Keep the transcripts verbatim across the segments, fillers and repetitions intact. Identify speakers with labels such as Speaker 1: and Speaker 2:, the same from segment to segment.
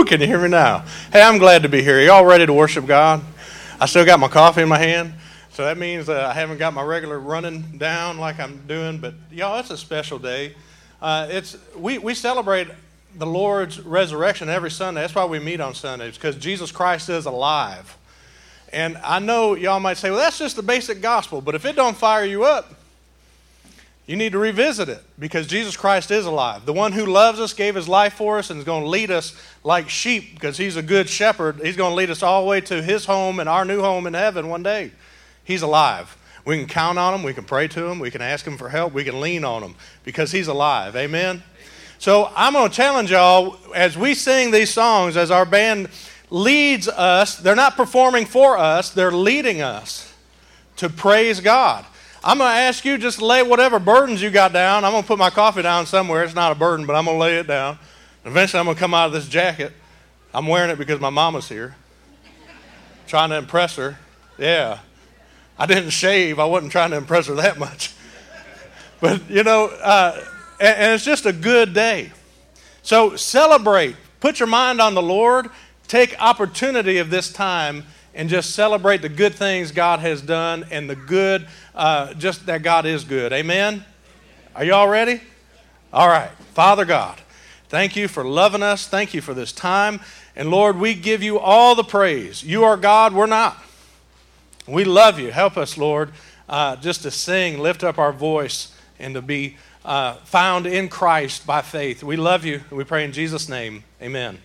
Speaker 1: Woo, can you hear me now? Hey, I'm glad to be here. Y'all ready to worship God? I still got my coffee in my hand, so that means uh, I haven't got my regular running down like I'm doing, but y'all, it's a special day. Uh, it's we, we celebrate the Lord's resurrection every Sunday. That's why we meet on Sundays, because Jesus Christ is alive. And I know y'all might say, well, that's just the basic gospel, but if it don't fire you up, you need to revisit it, because Jesus Christ is alive. The one who loves us, gave his life for us, and is going to lead us like sheep, because he's a good shepherd. He's going to lead us all the way to his home and our new home in heaven one day. He's alive. We can count on him. We can pray to him. We can ask him for help. We can lean on him, because he's alive. Amen? So I'm going to challenge y'all, as we sing these songs, as our band leads us, they're not performing for us, they're leading us to praise God. I'm going to ask you just to lay whatever burdens you got down. I'm going to put my coffee down somewhere. It's not a burden, but I'm going to lay it down. Eventually, I'm going to come out of this jacket. I'm wearing it because my mama's here. Trying to impress her. Yeah. I didn't shave. I wasn't trying to impress her that much. But, you know, uh, and, and it's just a good day. So celebrate. Put your mind on the Lord. Take opportunity of this time and just celebrate the good things God has done and the good, uh, just that God is good. Amen? Are you all ready? All right. Father God, thank you for loving us. Thank you for this time. And Lord, we give you all the praise. You are God, we're not. We love you. Help us, Lord, uh, just to sing, lift up our voice, and to be uh, found in Christ by faith. We love you. We pray in Jesus' name. Amen.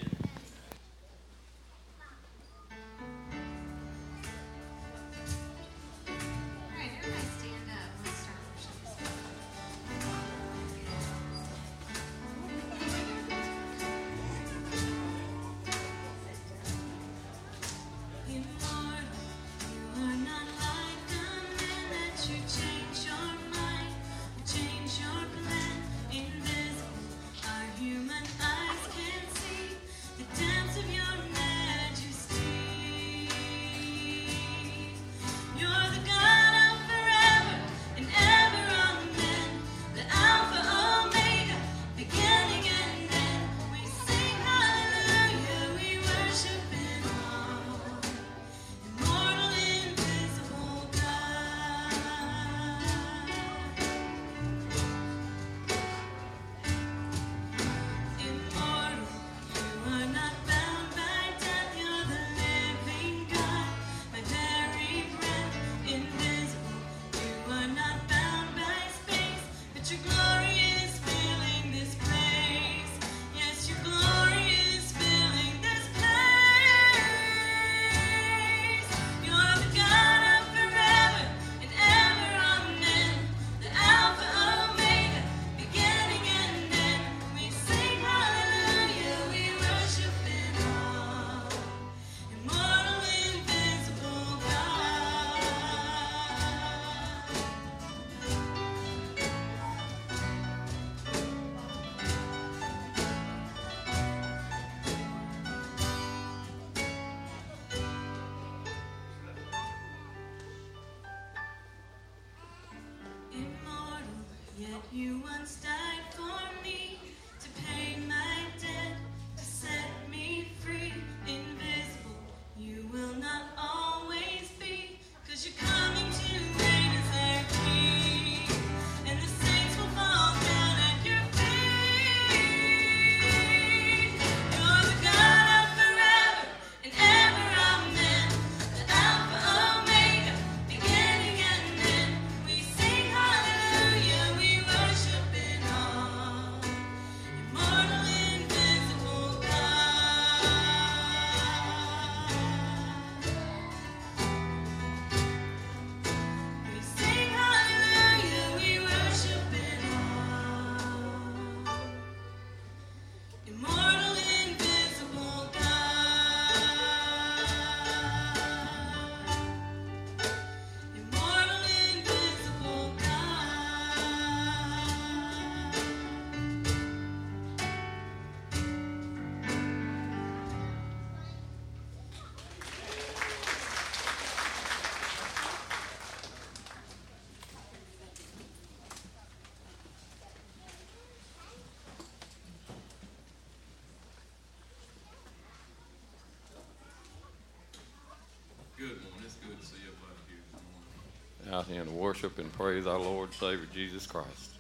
Speaker 2: You once died for me to pay my debt, to set me free. Invisible, you will not always be, 'cause you're coming to reign as our King, and the saints will fall down at your feet. You're the God of forever and ever, amen. The Alpha, Omega, beginning and end. We sing hallelujah, we worship in
Speaker 3: out and worship and praise our Lord and Savior Jesus Christ.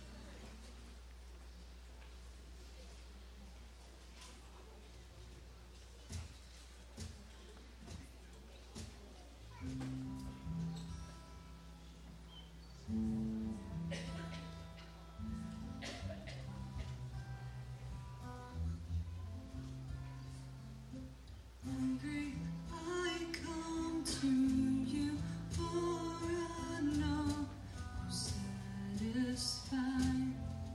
Speaker 2: Hungry, I come to you, for I know you're satisfied.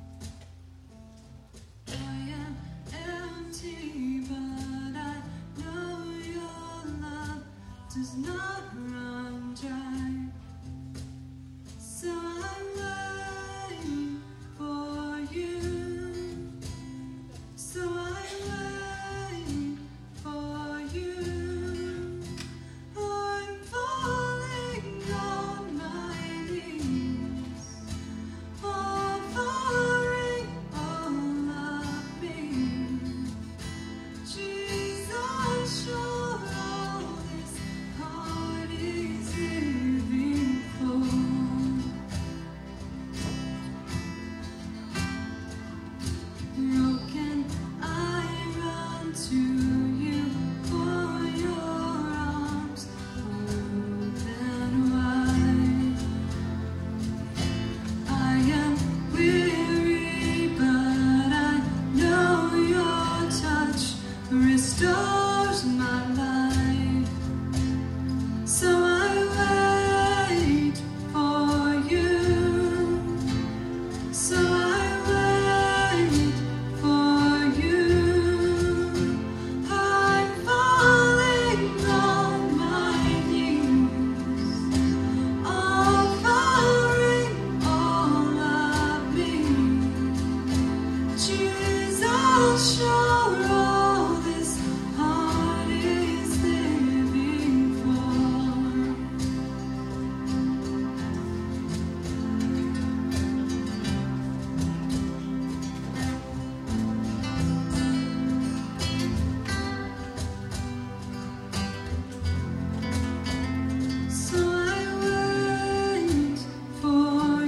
Speaker 2: I am empty, but I know your love does not run dry. So I wait for you. So I wait for you. I'm falling on my knees, offering all of me. Jesus, you're all this heart is living for. Broken, I run to you, for your arms open wide. I am weary, but I know your touch restores my life. So I wait for you. So I wait for you. I'm falling on my knees, offering all of me. Jesus, you're all this heart is living for. So I wait for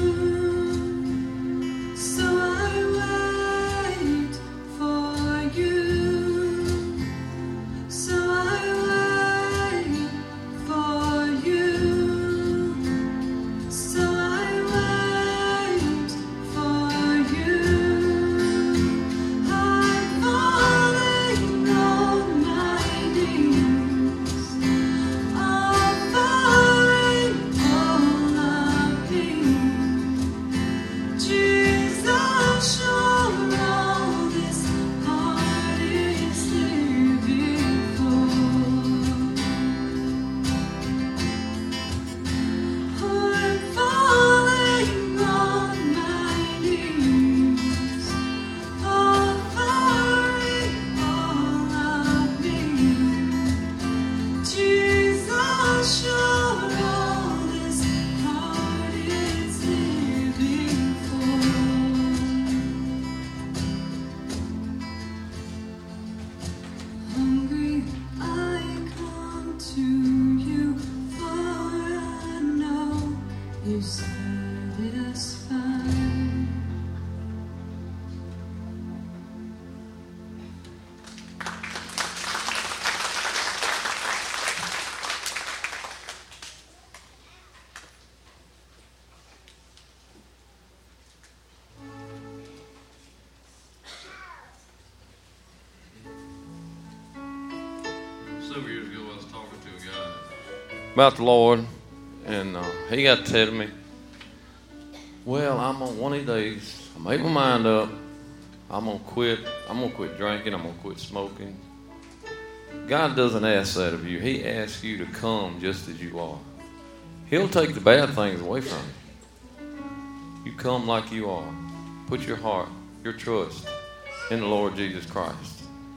Speaker 2: you. So I wait for you. So I wait for you. So I wait for you. I'm falling on my knees, offering all of me. Jesus, you're all this heart is living for. I'm falling on my knees, offering all of me. Jesus, you're all this heart is living for. Hungry, I come to you, for I know you're satisfied.
Speaker 3: Several years ago, I was talking to a guy about the Lord, and uh, he got to tell me, well, I'm on one of these days, I made my mind up, I'm going to quit, I'm going to quit drinking, I'm going to quit smoking. God doesn't ask that of you. He asks you to come just as you are. He'll take the bad things away from you. You come like you are. Put your heart, your trust in the Lord Jesus Christ.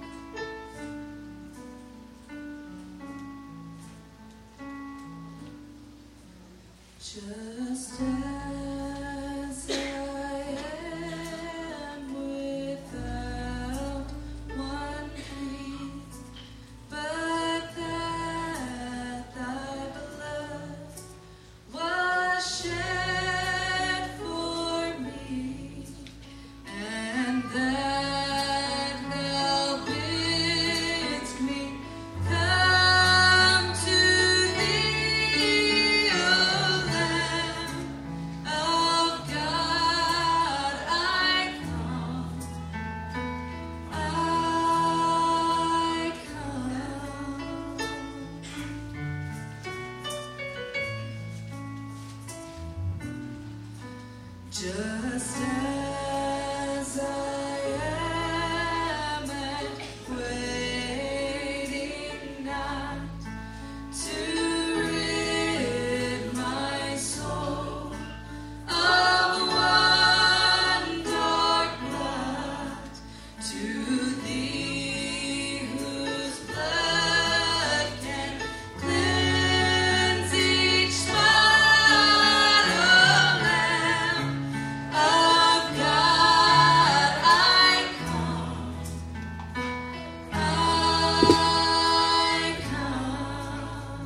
Speaker 2: Just as I am without one plea, but that thy beloved was Just as I am and waiting not to rid my soul of one dark blot, to Thee whose blood can cleanse each spot of Lamb of God, I come, I come.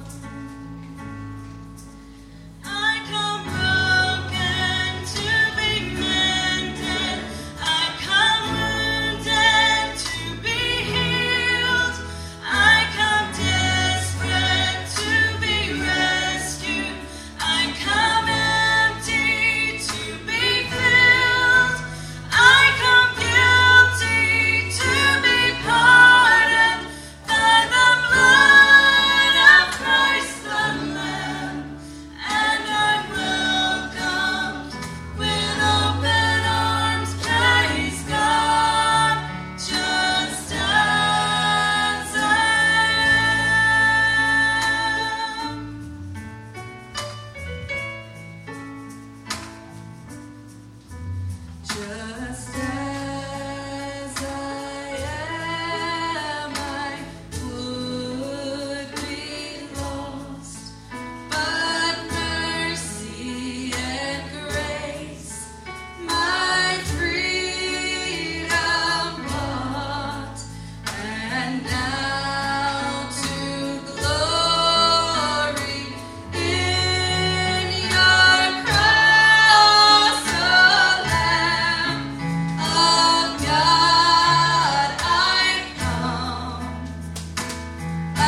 Speaker 2: I come broken to be mended. I come wounded to be healed. I come desperate to be rescued. I come empty to be filled. I come guilty to be pardoned by the blood of Christ the Lamb. And I'm welcomed with open arms, praise God, just as I am. Just as I am, I would be lost, but mercy and grace my freedom bought, and now to glory in your cross, O Lamb of God, I come, I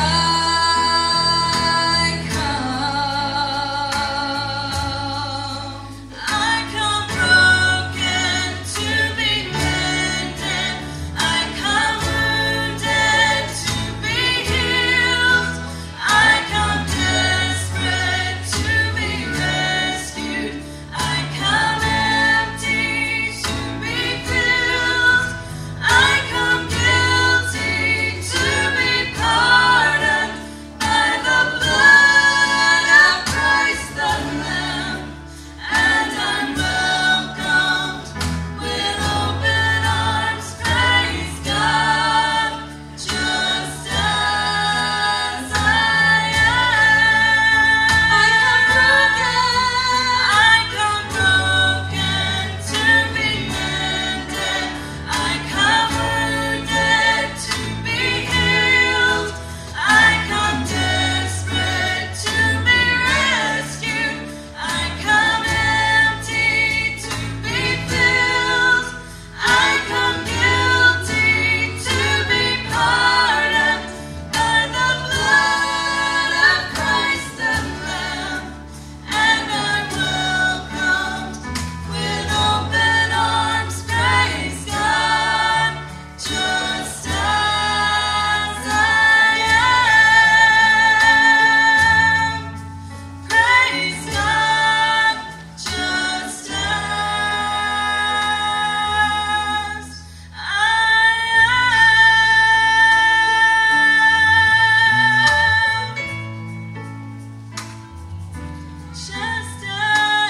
Speaker 2: come. I come broken to be mended. I come wounded to be healed. I come desperate to be rescued. I come empty to be filled. I come guilty to be pardoned by the blood of Christ the Lamb. And I'm welcomed with open arms, praise God, just as I am. I come broken to be mended. I come wounded to be healed. I come desperate to be rescued. I come empty to be filled. I come guilty to be pardoned by the blood of Christ the Lamb. And I'm welcomed with open arms, praise God, just as I am. Praise God, just as I am. Just as I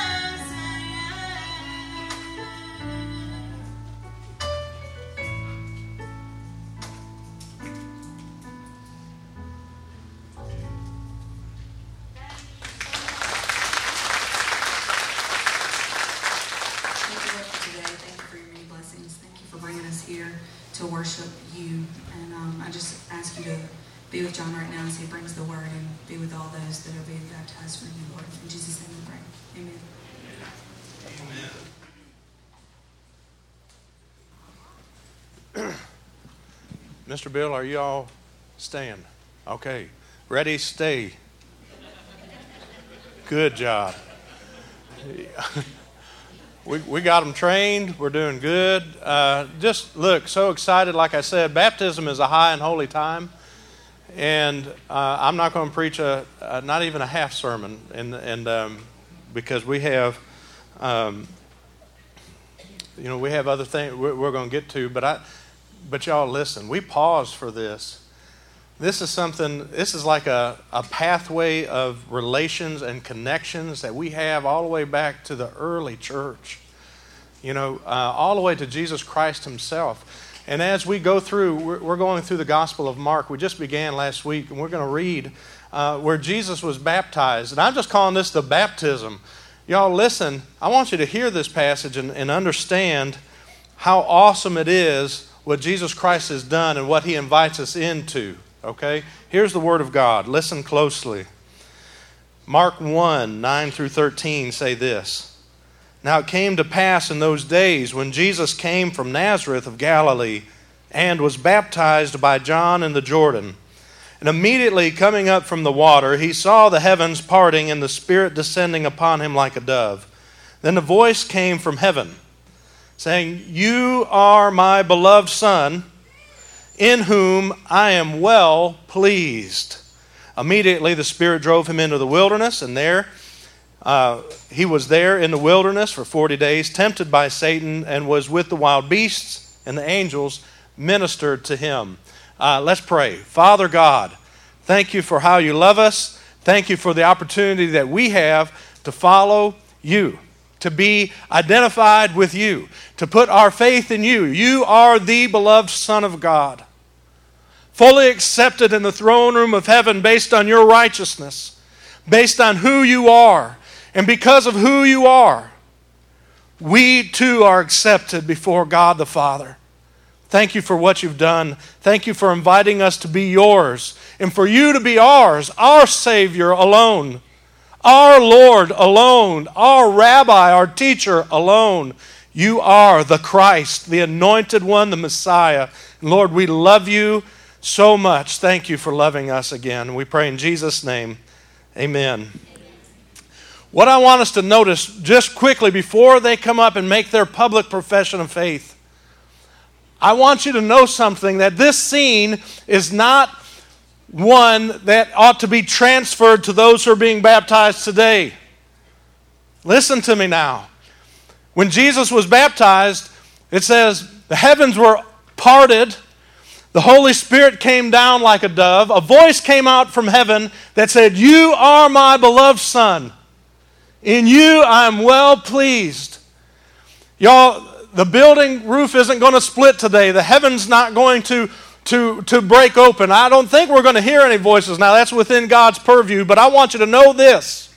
Speaker 4: Thank you, Lord, for today. Thank you for your many blessings. Thank you for bringing us here to worship you. And um, I just ask you to be with John right now as he brings the word, and be with all those that are being baptized for you, Lord. In Jesus' name we pray. Amen.
Speaker 1: Mister Bill, are you all staying? Okay. Ready, stay. Good job. We, we got them trained. We're doing good. Uh, just look, so excited. Like I said, baptism is a high and holy time. And uh, I'm not going to preach a, a not even a half sermon, and and um, because we have um, You know, we have other things we're, we're going to get to, but I, but y'all listen. We pause for this. This is something. This is like a, a pathway of relations and connections that we have all the way back to the early church. You know, uh, all the way to Jesus Christ Himself. And as we go through, we're, we're going through the Gospel of Mark. We just began last week, and we're going to read uh, where Jesus was baptized. And I'm just calling this the baptism. Y'all listen, I want you to hear this passage and, and understand how awesome it is what Jesus Christ has done and what He invites us into. Okay? Here's the Word of God. Listen closely. Mark one, nine through thirteen say this. Now it came to pass in those days when Jesus came from Nazareth of Galilee and was baptized by John in the Jordan. And immediately coming up from the water, he saw the heavens parting and the Spirit descending upon him like a dove. Then a voice came from heaven, saying, "You are my beloved Son, in whom I am well pleased." Immediately the Spirit drove him into the wilderness, and there uh, he was there in the wilderness for forty days, tempted by Satan, and was with the wild beasts, and the angels ministered to him. Uh, let's pray. Father God, thank you for how you love us. Thank you for the opportunity that we have to follow you, to be identified with you, to put our faith in you. You are the beloved Son of God, fully accepted in the throne room of heaven based on your righteousness, based on who you are. And because of who you are, we too are accepted before God the Father. Thank you for what you've done. Thank you for inviting us to be yours and for you to be ours, our Savior alone, our Lord alone, our Rabbi, our teacher alone. You are the Christ, the anointed one, the Messiah. And Lord, we love you so much. Thank you for loving us again. We pray in Jesus' name. Amen. What I want us to notice just quickly before they come up and make their public profession of faith, I want you to know something, that this scene is not one that ought to be transferred to those who are being baptized today. Listen to me now. When Jesus was baptized, it says the heavens were parted, the Holy Spirit came down like a dove, a voice came out from heaven that said, "You are my beloved Son. In you I am well pleased." Y'all, the building roof isn't going to split today. The heaven's not going to, to, to break open. I don't think we're going to hear any voices now. That's within God's purview. But I want you to know this.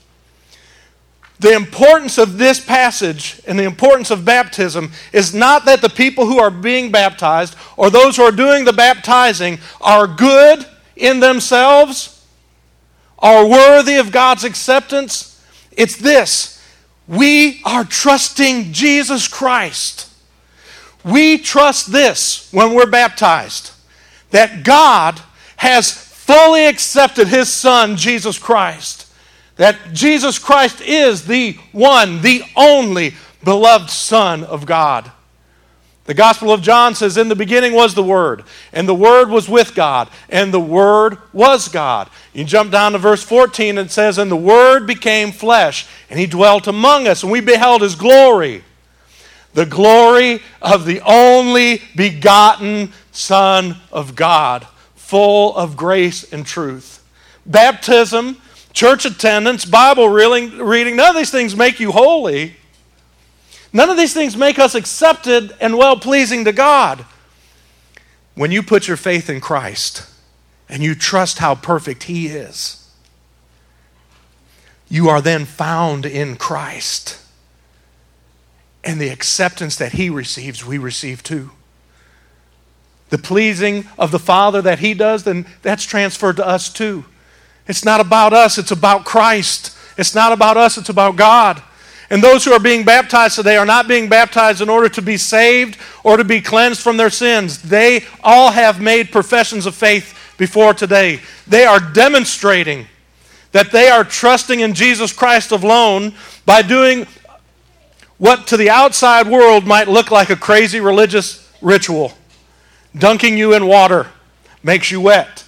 Speaker 1: The importance of this passage and the importance of baptism is not that the people who are being baptized or those who are doing the baptizing are good in themselves, are worthy of God's acceptance. It's this. We are trusting Jesus Christ. We trust this when we're baptized, that God has fully accepted His Son, Jesus Christ. That Jesus Christ is the one, the only beloved Son of God. The Gospel of John says, "In the beginning was the Word, and the Word was with God, and the Word was God." You jump down to verse fourteen, and it says, "And the Word became flesh, and He dwelt among us, and we beheld His glory, the glory of the only begotten Son of God, full of grace and truth." Baptism, church attendance, Bible reading, none of these things make you holy. None of these things make us accepted and well-pleasing to God. When you put your faith in Christ and you trust how perfect He is, you are then found in Christ. And the acceptance that He receives, we receive too. The pleasing of the Father that He does, then that's transferred to us too. It's not about us, it's about Christ. It's not about us, it's about God. And those who are being baptized today are not being baptized in order to be saved or to be cleansed from their sins. They all have made professions of faith before today. They are demonstrating that they are trusting in Jesus Christ alone by doing what to the outside world might look like a crazy religious ritual. Dunking you in water makes you wet.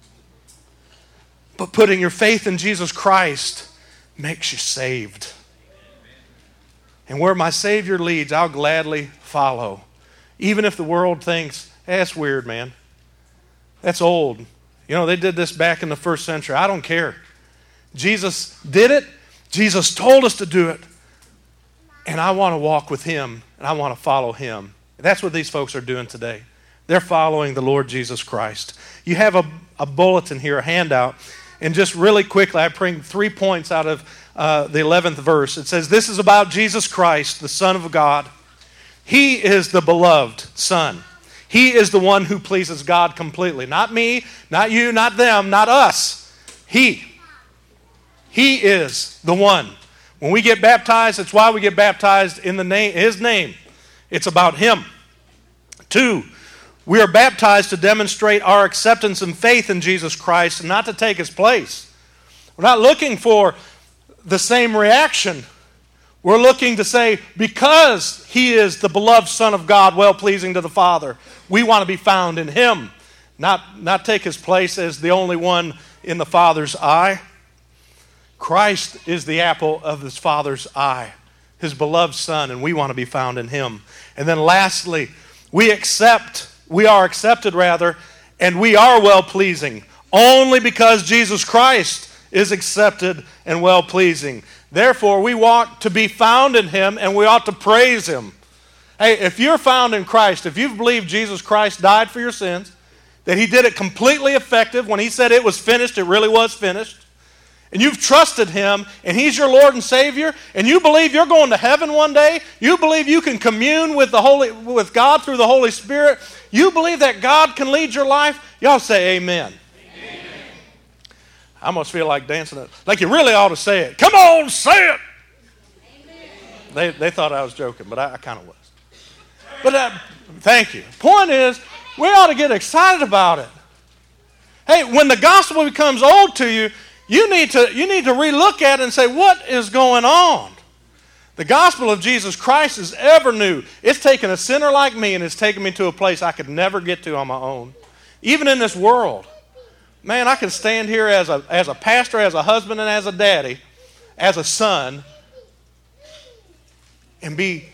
Speaker 1: But putting your faith in Jesus Christ makes you saved. And where my Savior leads, I'll gladly follow. Even if the world thinks, hey, that's weird, man. That's old. You know, they did this back in the first century. I don't care. Jesus did it. Jesus told us to do it. And I want to walk with him, and I want to follow him. That's what these folks are doing today. They're following the Lord Jesus Christ. You have a, a bulletin here, a handout. And just really quickly, I bring three points out of uh, the eleventh verse. It says, this is about Jesus Christ, the Son of God. He is the beloved Son. He is the one who pleases God completely. Not me, not you, not them, not us. He. He is the one. When we get baptized, it's why we get baptized in the name, his name. It's about him. Two, we are baptized to demonstrate our acceptance and faith in Jesus Christ and not to take his place. We're not looking for the same reaction. We're looking to say, because he is the beloved Son of God, well-pleasing to the Father, we want to be found in him, not, not take his place as the only one in the Father's eye. Christ is the apple of his Father's eye, his beloved Son, and we want to be found in him. And then lastly, we accept, we are accepted rather, and we are well-pleasing only because Jesus Christ is accepted and well-pleasing. Therefore, we want to be found in him, and we ought to praise him. Hey, if you're found in Christ, if you've believed Jesus Christ died for your sins, that he did it completely effective, when he said it was finished, it really was finished, and you've trusted him, and he's your Lord and Savior, and you believe you're going to heaven one day, you believe you can commune with the Holy, with God through the Holy Spirit, you believe that God can lead your life, y'all say amen. Amen. I almost feel like dancing it. Like you really ought to say it. Come on, say it. Amen. They, they thought I was joking, but I, I kind of was. But uh, thank you. Point is, we ought to get excited about it. Hey, when the gospel becomes old to you, You need to you need to relook at it and say, what is going on? The gospel of Jesus Christ is ever new. It's taken a sinner like me and it's taken me to a place I could never get to on my own. Even in this world. Man, I can stand here as a as a pastor, as a husband, and as a daddy, as a son, and be,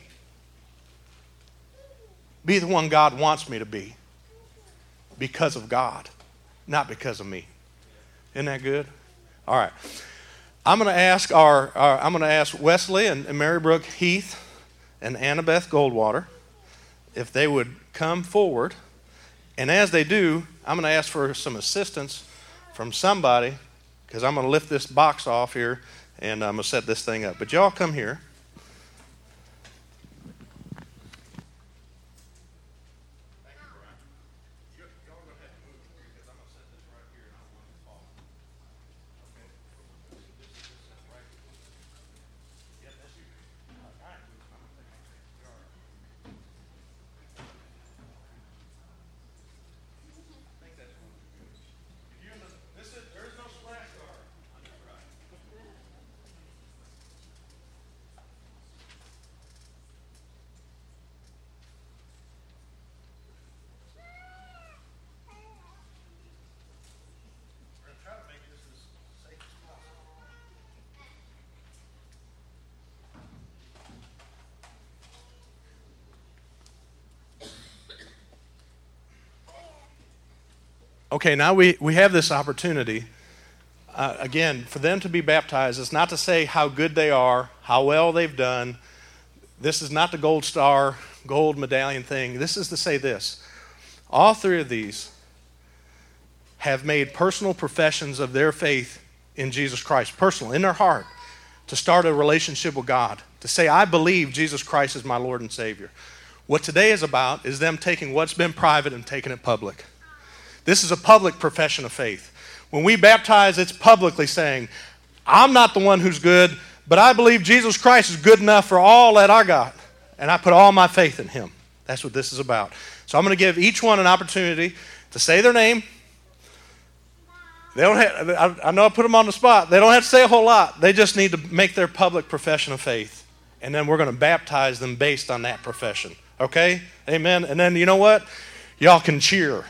Speaker 1: be the one God wants me to be because of God, not because of me. Isn't that good? All right, I'm going to ask our, our I'm going to ask Wesley and, and Mary Brooke Heath and Annabeth Goldwater if they would come forward, and as they do, I'm going to ask for some assistance from somebody because I'm going to lift this box off here and I'm going to set this thing up. But y'all come here. Okay, now we, we have this opportunity, uh, again, for them to be baptized. It's not to say how good they are, how well they've done. This is not the gold star, gold medallion thing. This is to say this. All three of these have made personal professions of their faith in Jesus Christ, personal, in their heart, to start a relationship with God, to say, I believe Jesus Christ is my Lord and Savior. What today is about is them taking what's been private and taking it public. This is a public profession of faith. When we baptize, it's publicly saying, I'm not the one who's good, but I believe Jesus Christ is good enough for all that I got, and I put all my faith in him. That's what this is about. So I'm going to give each one an opportunity to say their name. They don't have, I, I know I put them on the spot. They don't have to say a whole lot. They just need to make their public profession of faith, and then we're going to baptize them based on that profession. Okay? Amen? And then you know what? Y'all can cheer.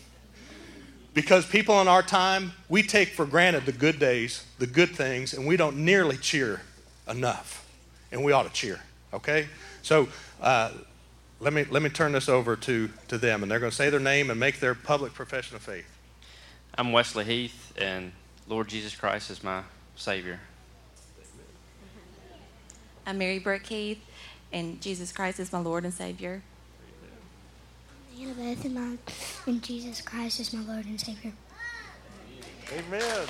Speaker 1: Because people in our time, we take for granted the good days, the good things, and we don't nearly cheer enough. And we ought to cheer. Okay? So uh, let me let me turn this over to, to them, and they're going to say their name and make their public profession of faith.
Speaker 5: I'm Wesley Heath, and Lord Jesus Christ is my Savior.
Speaker 6: I'm Mary Brooke Heath, and Jesus Christ is my Lord and Savior.
Speaker 7: Annabeth, and, my, and Jesus Christ is my Lord and Savior.
Speaker 1: Amen.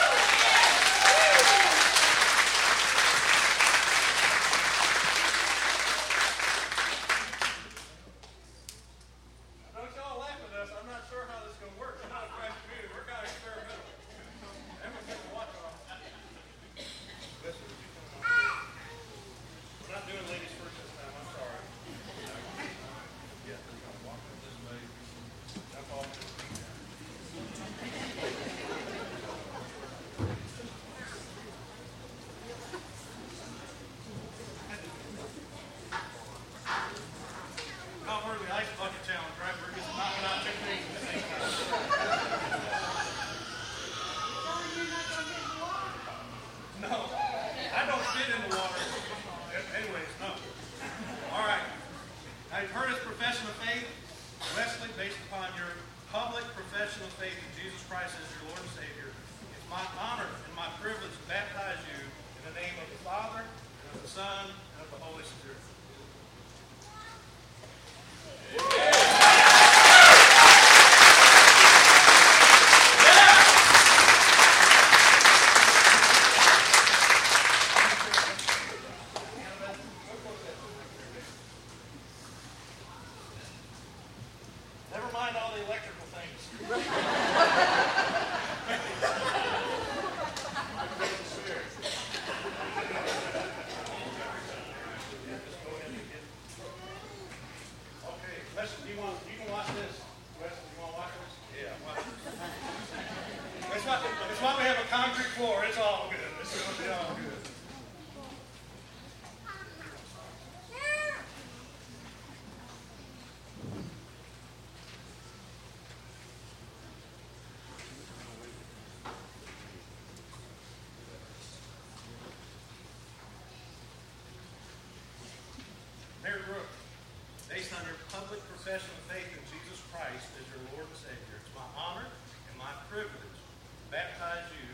Speaker 1: Mary Brooke, based on your public profession of faith in Jesus Christ as your Lord and Savior, it's my honor and my privilege to baptize you,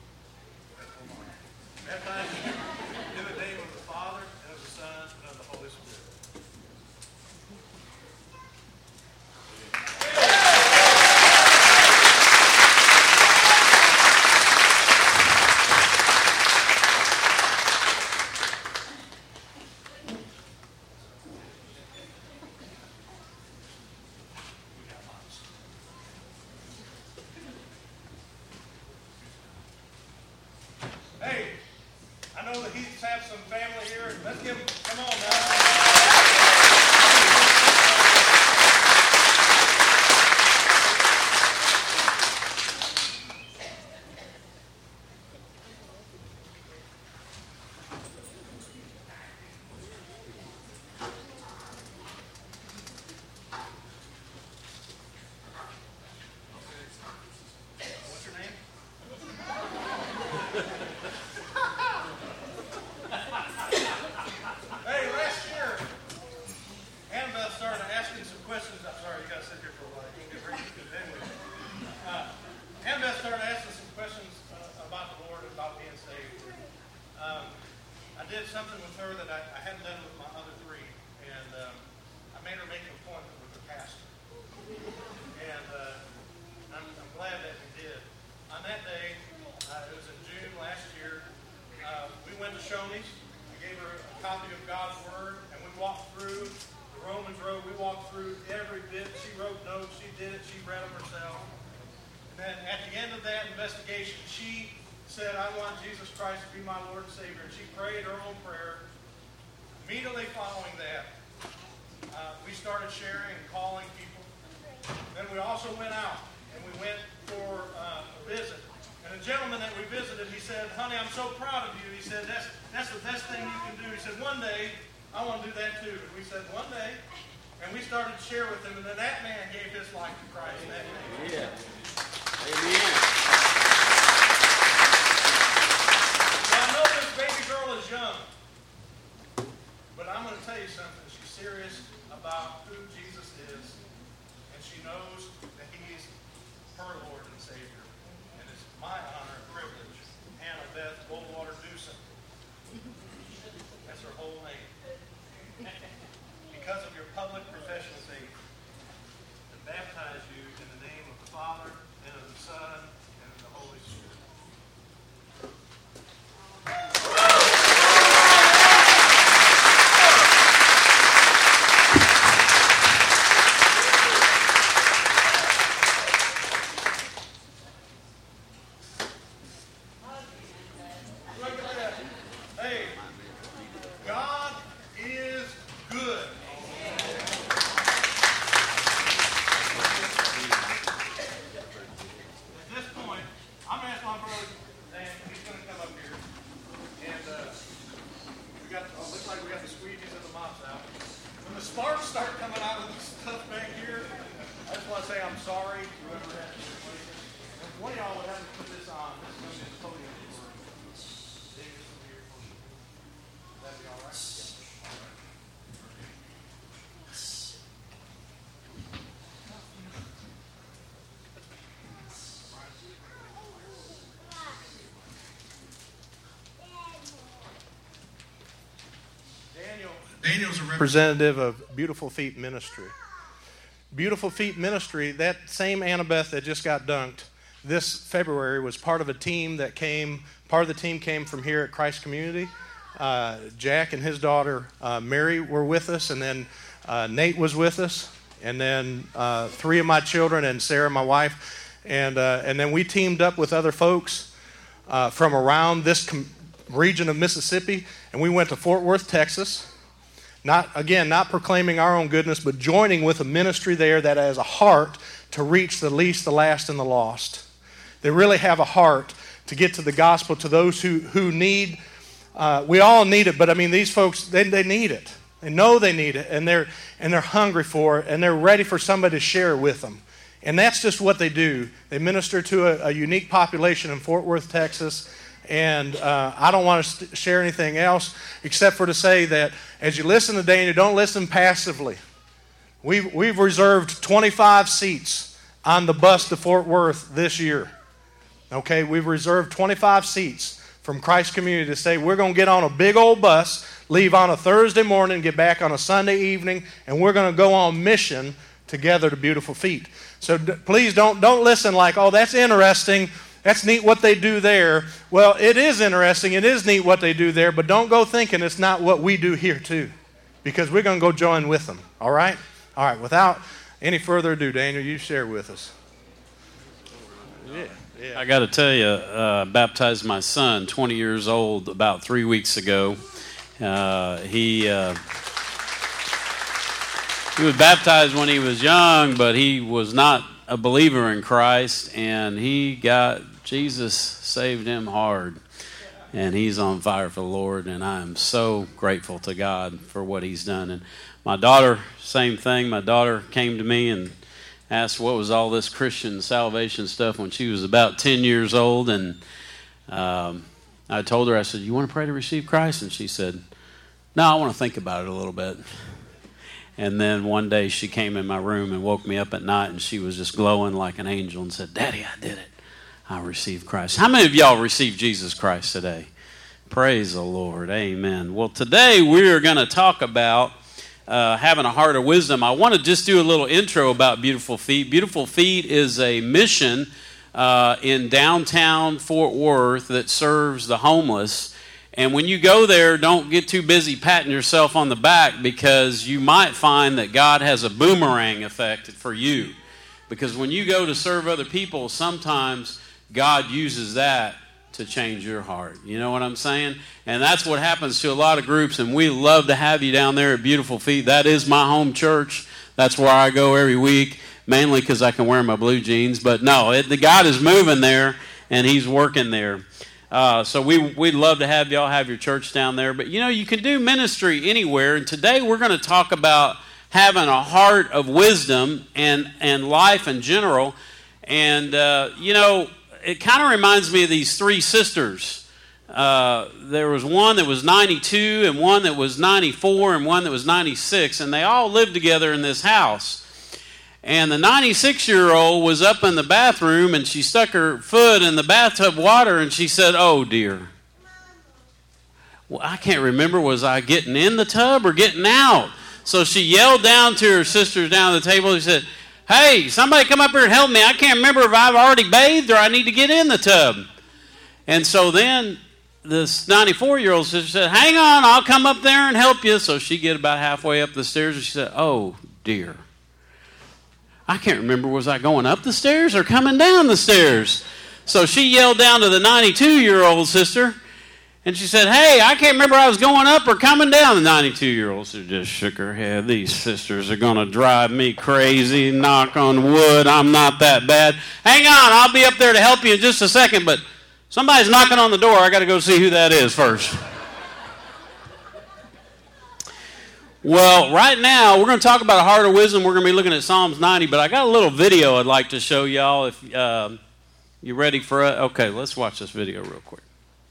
Speaker 1: baptize you in the name of the Father, and of the Son, and of the Holy Spirit. But I'm Father, and of the Son, and of the Holy Spirit. Look at that. Hey, God is good. At this point, I'm going to ask my brother, Dan, he's going to come up here. And uh, we got, oh, looks like we got the squeegees and the mops out. When the sparks start coming out of this stuff back here, I just want to say I'm sorry. Whoever had to replace it. If one of y'all would have to put this on, this is going to be totally empty. Dig this over here for you. That'd be all right? All right. Daniel, Daniel's a representative of Beautiful Feet Ministry. Beautiful Feet Ministry, that same Annabeth that just got dunked this February was part of a team that came, part of the team came from here at Christ Community. Uh, Jack and his daughter uh, Mary were with us, and then uh, Nate was with us, and then uh, three of my children and Sarah, my wife, and uh, and then we teamed up with other folks uh, from around this com- region of Mississippi, and we went to Fort Worth, Texas. Not again, not proclaiming our own goodness, but joining with a ministry there that has a heart to reach the least, the last, and the lost. They really have a heart to get to the gospel to those who who need. Uh, we all need it, but I mean, these folks, they they need it. They know they need it, and they're and they're hungry for it, and they're ready for somebody to share it with them. And that's just what they do. They minister to a, a unique population in Fort Worth, Texas. And uh, I don't want to st- share anything else except for to say that as you listen to Daniel, don't listen passively. We've, we've reserved twenty-five seats on the bus to Fort Worth this year. Okay, we've reserved twenty-five seats from Christ Community to say we're going to get on a big old bus, leave on a Thursday morning, get back on a Sunday evening, and we're going to go on mission together to Beautiful Feet. So d- please don't don't listen like, oh, that's interesting. That's neat what they do there. Well, it is interesting. It is neat what they do there, but don't go thinking it's not what we do here too, because we're going to go join with them. All right? All right. Without any further ado, Daniel, you share with us.
Speaker 8: Yeah. yeah. I got to tell you, uh, baptized my son, twenty years old, about three weeks ago. Uh, he uh, he was baptized when he was young, but he was not a believer in Christ, and he got Jesus saved him hard, and he's on fire for the Lord, and I am so grateful to God for what he's done. And my daughter, same thing. My daughter came to me and asked what was all this Christian salvation stuff when she was about ten years old, and um, I told her, I said, you want to pray to receive Christ? And she said, no, I want to think about it a little bit. And then one day she came in my room and woke me up at night, and she was just glowing like an angel and said, Daddy, I did it. I received Christ. How many of y'all received Jesus Christ today? Praise the Lord. Amen. Well, today we are going to talk about uh, having a heart of wisdom. I want to just do a little intro about Beautiful Feet. Beautiful Feet is a mission uh, in downtown Fort Worth that serves the homeless. And when you go there, don't get too busy patting yourself on the back, because you might find that God has a boomerang effect for you. Because when you go to serve other people, sometimes God uses that to change your heart. You know what I'm saying? And that's what happens to a lot of groups, and we love to have you down there at Beautiful Feet. That is my home church. That's where I go every week, mainly because I can wear my blue jeans. But no, it, the God is moving there, and he's working there. Uh, so we, we'd love to have y'all have your church down there. But, you know, you can do ministry anywhere. And today we're going to talk about having a heart of wisdom and, and life in general. And, uh, you know, it kind of reminds me of these three sisters. Uh, there was one that was ninety-two, and one that was ninety-four, and one that was ninety-six. And they all lived together in this house. And the ninety-six-year-old was up in the bathroom, and she stuck her foot in the bathtub water, and she said, oh, dear. Well, I can't remember, was I getting in the tub or getting out? So she yelled down to her sisters down at the table. She said, hey, somebody come up here and help me. I can't remember if I've already bathed or I need to get in the tub. And so then this ninety-four-year-old sister said, hang on, I'll come up there and help you. So she get about halfway up the stairs and she said, oh, dear. I can't remember, was I going up the stairs or coming down the stairs? So she yelled down to the ninety-two-year-old sister, and she said, hey, I can't remember I was going up or coming down. The ninety-two-year-old sister just shook her head. These sisters are going to drive me crazy. Knock on wood, I'm not that bad. Hang on, I'll be up there to help you in just a second, but somebody's knocking on the door. I got to go see who that is first. Well, right now, we're going to talk about a heart of wisdom. We're going to be looking at Psalms ninety, but I got a little video I'd like to show y'all. If uh, you ready for it? Okay, let's watch this video real quick.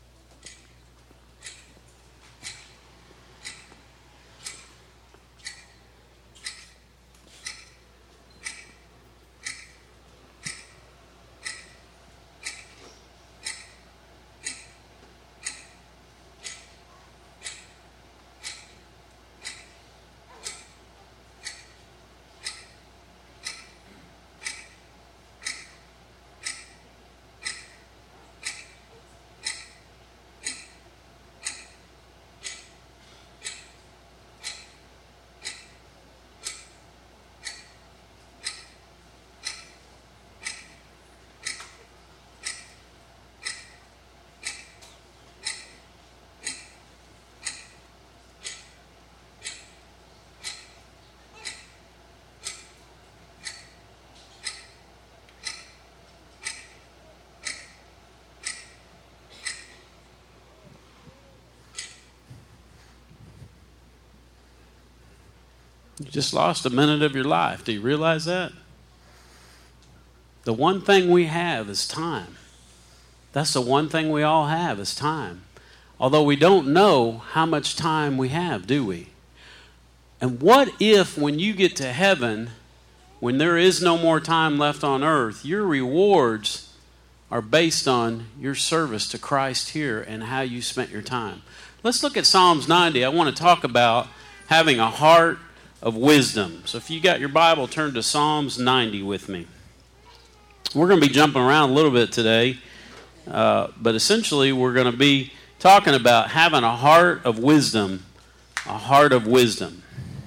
Speaker 8: You just lost a minute of your life. Do you realize that? The one thing we have is time. That's the one thing we all have is time. Although we don't know how much time we have, do we? And what if when you get to heaven, when there is no more time left on earth, your rewards are based on your service to Christ here and how you spent your time? Let's look at Psalms ninety. I want to talk about having a heart of wisdom. So if you got your Bible, turn to Psalms ninety with me. We're going to be jumping around a little bit today, uh, but essentially we're going to be talking about having a heart of wisdom, a heart of wisdom.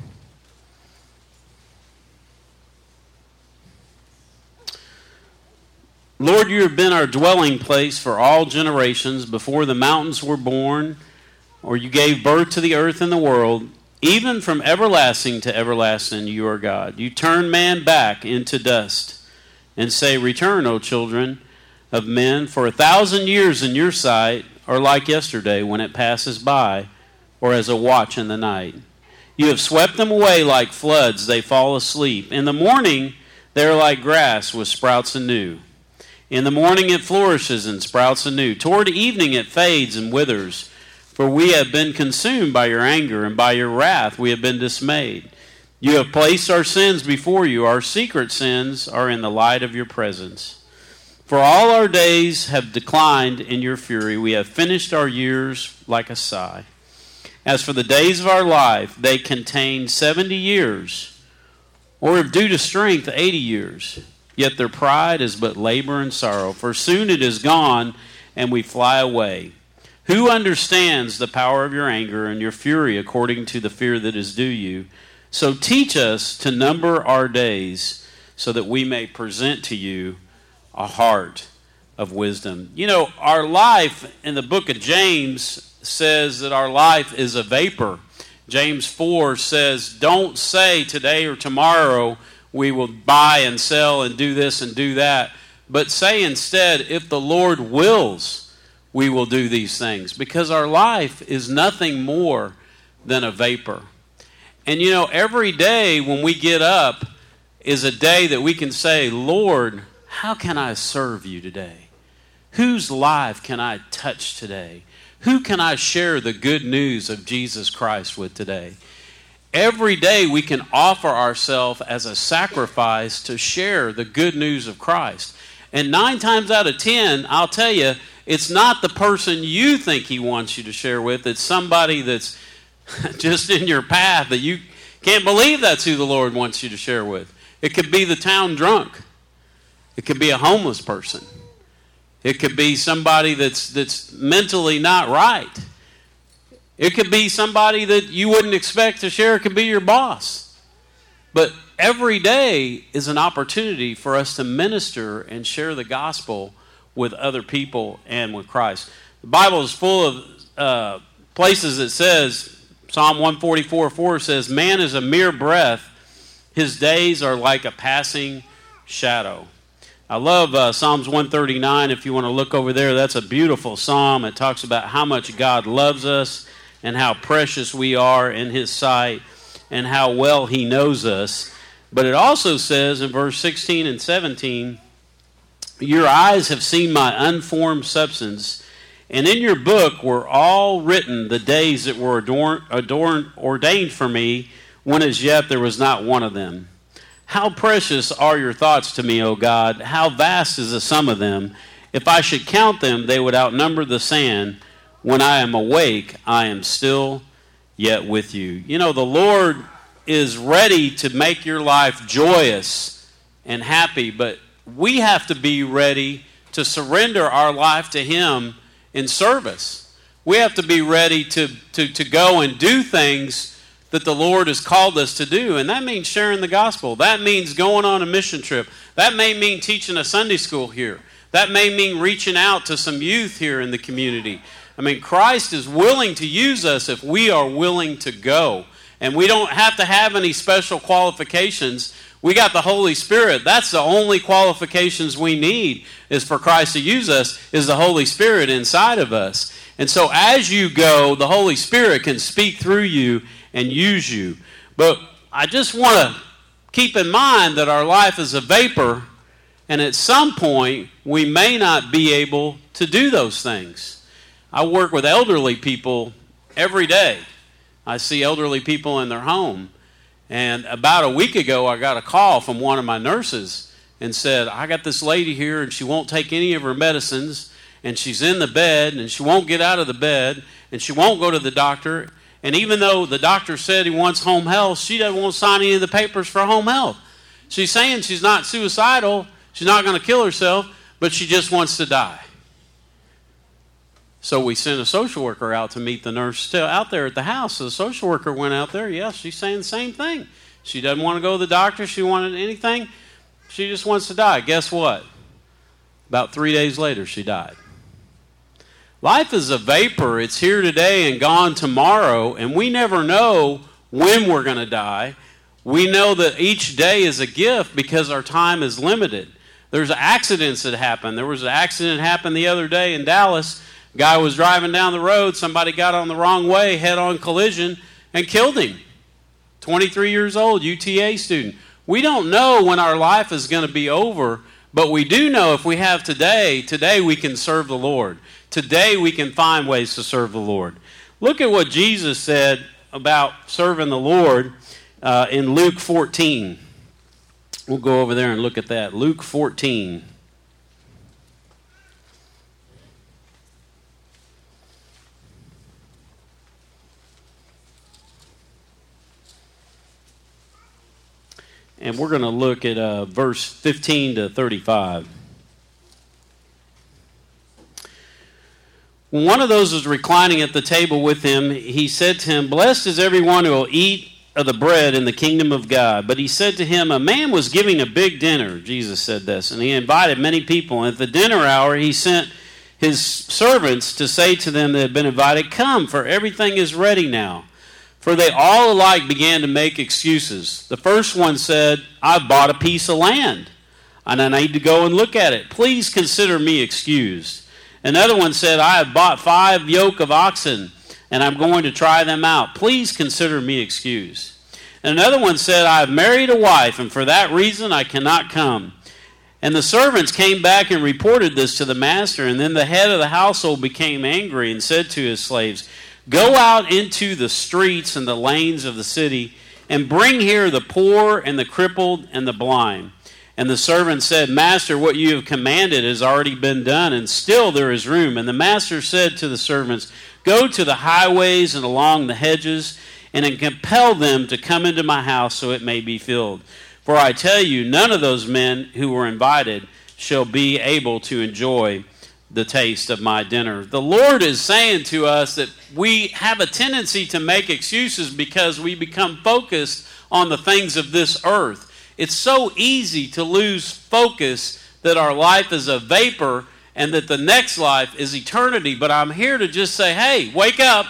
Speaker 8: Lord, you have been our dwelling place for all generations before the mountains were born, or you gave birth to the earth and the world. Even from everlasting to everlasting, you are God. You turn man back into dust and say, return, O children of men, for a thousand years in your sight are like yesterday when it passes by, or as a watch in the night. You have swept them away like floods, they fall asleep. In the morning they are like grass with sprouts anew. In the morning it flourishes and sprouts anew. Toward evening it fades and withers. For we have been consumed by your anger, and by your wrath we have been dismayed. You have placed our sins before you. Our secret sins are in the light of your presence. For all our days have declined in your fury. We have finished our years like a sigh. As for the days of our life, they contain seventy years, or if due to strength, eighty years. Yet their pride is but labor and sorrow. For soon it is gone, and we fly away. Who understands the power of your anger and your fury according to the fear that is due you? So teach us to number our days so that we may present to you a heart of wisdom. You know, our life in the book of James says that our life is a vapor. James four says, don't say today or tomorrow we will buy and sell and do this and do that, but say instead, if the Lord wills, we will do these things, because our life is nothing more than a vapor. And you know, every day when we get up is a day that we can say, Lord, how can I serve you today? Whose life can I touch today? Who can I share the good news of Jesus Christ with today? Every day we can offer ourselves as a sacrifice to share the good news of Christ. And nine times out of ten, I'll tell you, it's not the person you think he wants you to share with. It's somebody that's just in your path that you can't believe that's who the Lord wants you to share with. It could be the town drunk. It could be a homeless person. It could be somebody that's that's mentally not right. It could be somebody that you wouldn't expect to share. It could be your boss. But every day is an opportunity for us to minister and share the gospel with other people and with Christ. The Bible is full of uh, places that says, Psalm one forty-four four says, man is a mere breath. His days are like a passing shadow. I love uh, Psalms one thirty-nine. If you want to look over there, that's a beautiful psalm. It talks about how much God loves us and how precious we are in His sight and how well He knows us. But it also says in verse sixteen and seventeen, your eyes have seen my unformed substance, and in your book were all written the days that were adorned, adorned, ordained for me, when as yet there was not one of them. How precious are your thoughts to me, O God! How vast is the sum of them! If I should count them, they would outnumber the sand. When I am awake, I am still yet with you. You know, the Lord is ready to make your life joyous and happy, but we have to be ready to surrender our life to Him in service. We have to be ready to, to, to go and do things that the Lord has called us to do, and that means sharing the gospel. That means going on a mission trip. That may mean teaching a Sunday school here. That may mean reaching out to some youth here in the community. I mean, Christ is willing to use us if we are willing to go. And we don't have to have any special qualifications. We got the Holy Spirit. That's the only qualifications we need is for Christ to use us, is the Holy Spirit inside of us. And so as you go, the Holy Spirit can speak through you and use you. But I just want to keep in mind that our life is a vapor, and at some point we may not be able to do those things. I work with elderly people every day. I see elderly people in their home. And about a week ago, I got a call from one of my nurses and said, I got this lady here and she won't take any of her medicines, and she's in the bed and she won't get out of the bed and she won't go to the doctor. And even though the doctor said he wants home health, she doesn't want to sign any of the papers for home health. She's saying she's not suicidal, she's not going to kill herself, but she just wants to die. So we sent a social worker out to meet the nurse still out there at the house. So the social worker went out there. Yes, she's saying the same thing. She doesn't want to go to the doctor. She wanted anything. She just wants to die. Guess what? About three days later, she died. Life is a vapor. It's here today and gone tomorrow, and we never know when we're going to die. We know that each day is a gift because our time is limited. There's accidents that happen. There was an accident that happened the other day in Dallas. Guy was driving down the road. Somebody got on the wrong way, head-on collision, and killed him. twenty-three years old, U T A student. We don't know when our life is going to be over, but we do know if we have today, today we can serve the Lord. Today we can find ways to serve the Lord. Look at what Jesus said about serving the Lord uh, in Luke fourteen. We'll go over there and look at that. Luke fourteen. And we're going to look at uh, verse fifteen to thirty-five. When one of those was reclining at the table with him, he said to him, "Blessed is everyone who will eat of the bread in the kingdom of God." But he said to him, "A man was giving a big dinner." Jesus said this. "And he invited many people. And at the dinner hour, he sent his servants to say to them that had been invited, 'Come, for everything is ready now.' For they all alike began to make excuses. The first one said, 'I've bought a piece of land, and I need to go and look at it. Please consider me excused.' Another one said, 'I have bought five yoke of oxen, and I'm going to try them out. Please consider me excused.' And another one said, 'I have married a wife, and for that reason I cannot come.' And the servants came back and reported this to the master. And then the head of the household became angry and said to his slaves, 'Go out into the streets and the lanes of the city, and bring here the poor and the crippled and the blind.' And the servant said, 'Master, what you have commanded has already been done, and still there is room.' And the master said to the servants, 'Go to the highways and along the hedges, and compel them to come into my house, so it may be filled. For I tell you, none of those men who were invited shall be able to enjoy the taste of my dinner. The Lord is saying to us that we have a tendency to make excuses because we become focused on the things of this earth. It's so easy to lose focus that our life is a vapor and that the next life is eternity. But I'm here to just say, hey, wake up.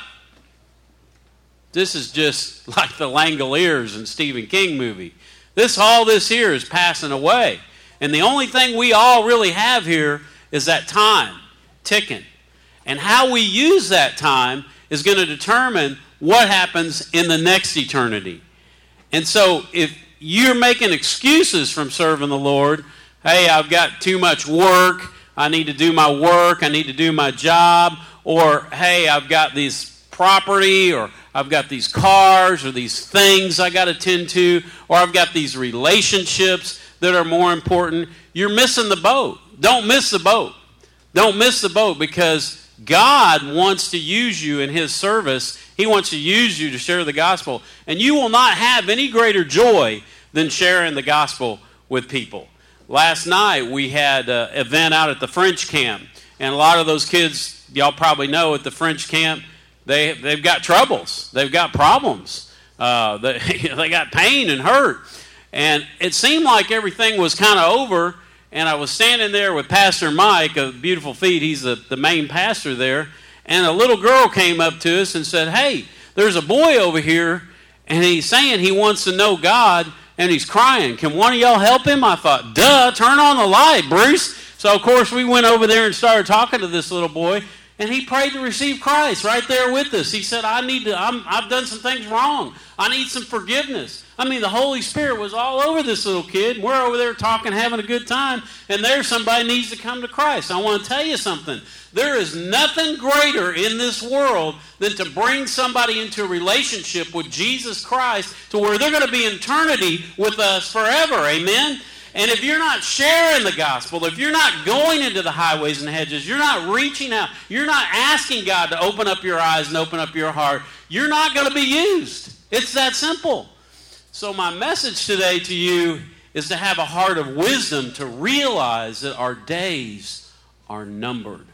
Speaker 8: This is just like the Langoliers in Stephen King movie. This, all this here is passing away. And the only thing we all really have here is that time ticking. And how we use that time is going to determine what happens in the next eternity. And so if you're making excuses from serving the Lord, hey, I've got too much work, I need to do my work, I need to do my job, or hey, I've got this property, or I've got these cars, or these things I got to tend to, or I've got these relationships that are more important, you're missing the boat. Don't miss the boat. Don't miss the boat, because God wants to use you in His service. He wants to use you to share the gospel. And you will not have any greater joy than sharing the gospel with people. Last night we had an event out at the French camp. And a lot of those kids, y'all probably know at the French camp, they, they've got troubles. They've got problems. Uh, they, they got pain and hurt. And it seemed like everything was kind of over. And I was standing there with Pastor Mike of Beautiful Feet. He's the, the main pastor there. And a little girl came up to us and said, hey, there's a boy over here, and he's saying he wants to know God, and he's crying. Can one of y'all help him? I thought, duh, turn on the light, Bruce. So, of course, we went over there and started talking to this little boy, and he prayed to receive Christ right there with us. He said, I need to, I'm, I've done some things wrong. I need some forgiveness. I mean, the Holy Spirit was all over this little kid. We're over there talking, having a good time, and there's somebody needs to come to Christ. I want to tell you something. There is nothing greater in this world than to bring somebody into a relationship with Jesus Christ to where they're going to be in eternity with us forever. Amen? And if you're not sharing the gospel, if you're not going into the highways and hedges, you're not reaching out, you're not asking God to open up your eyes and open up your heart, you're not going to be used. It's that simple. So my message today to you is to have a heart of wisdom, to realize that our days are numbered.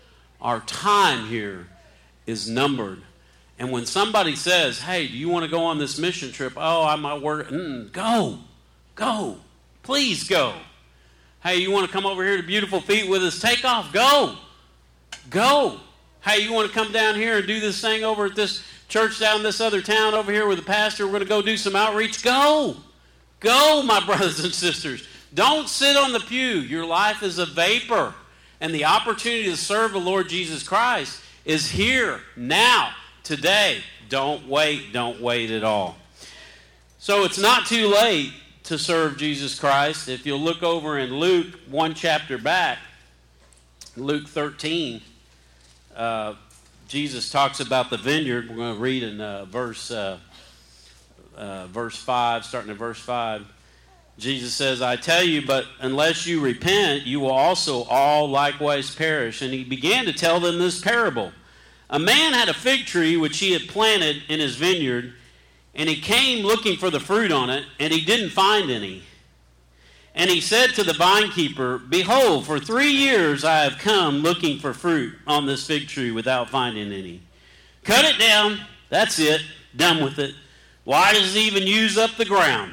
Speaker 8: Our time here is numbered. And when somebody says, hey, do you want to go on this mission trip? Oh, I might work. Mm, go. Go. Please go. Hey, you want to come over here to Beautiful Feet with us? Take off. Go. Go. Hey, you want to come down here and do this thing over at this church down in this other town over here with the pastor? We're going to go do some outreach. Go. Go, my brothers and sisters. Don't sit on the pew. Your life is a vapor. And the opportunity to serve the Lord Jesus Christ is here, now, today. Don't wait. Don't wait at all. So it's not too late to serve Jesus Christ. If you'll look over in Luke, one chapter back, Luke thirteen, uh, Jesus talks about the vineyard. We're going to read in uh, verse, uh, uh, verse five, starting at verse five. Jesus says, I tell you, but unless you repent, you will also all likewise perish. And he began to tell them this parable. A man had a fig tree which he had planted in his vineyard, and he came looking for the fruit on it, and he didn't find any. And he said to the vinekeeper, behold, for three years I have come looking for fruit on this fig tree without finding any. Cut it down. That's it. Done with it. Why does it even use up the ground?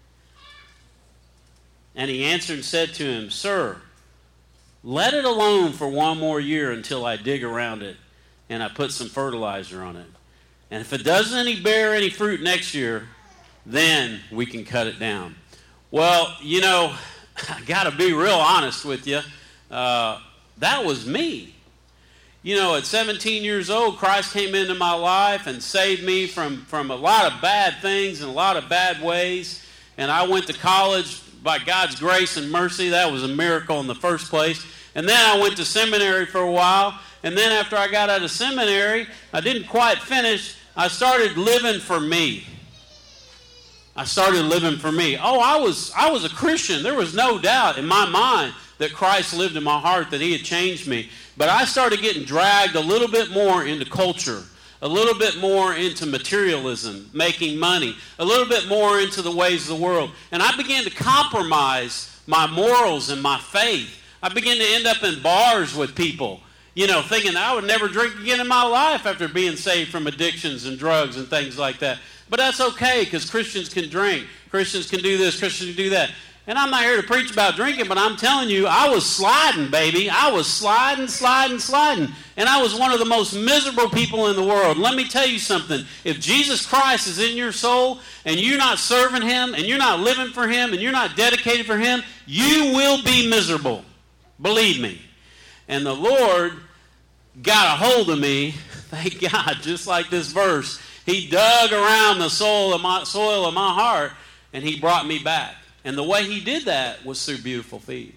Speaker 8: And he answered and said to him, Sir, let it alone for one more year until I dig around it and I put some fertilizer on it. And if it doesn't any bear any fruit next year, then we can cut it down. Well, you know, I got to be real honest with you. Uh, that was me. You know, at seventeen years old, Christ came into my life and saved me from, from a lot of bad things and a lot of bad ways. And I went to college by God's grace and mercy. That was a miracle in the first place. And then I went to seminary for a while. And then after I got out of seminary, I didn't quite finish. I started living for me. I started living for me. Oh, I was I was a Christian. There was no doubt in my mind that Christ lived in my heart, that he had changed me. But I started getting dragged a little bit more into culture. a little bit more into materialism, making money, a little bit more into the ways of the world. And I began to compromise my morals and my faith. I began to end up in bars with people, you know, thinking I would never drink again in my life after being saved from addictions and drugs and things like that. But that's okay, because Christians can drink. Christians can do this. Christians can do that. And I'm not here to preach about drinking, but I'm telling you, I was sliding, baby. I was sliding, sliding, sliding. And I was one of the most miserable people in the world. Let me tell you something. If Jesus Christ is in your soul and you're not serving Him and you're not living for Him and you're not dedicated for Him, you will be miserable. Believe me. And the Lord got a hold of me, thank God, just like this verse. He dug around the soil of my, soil of my heart and He brought me back. And the way He did that was through Beautiful Feet.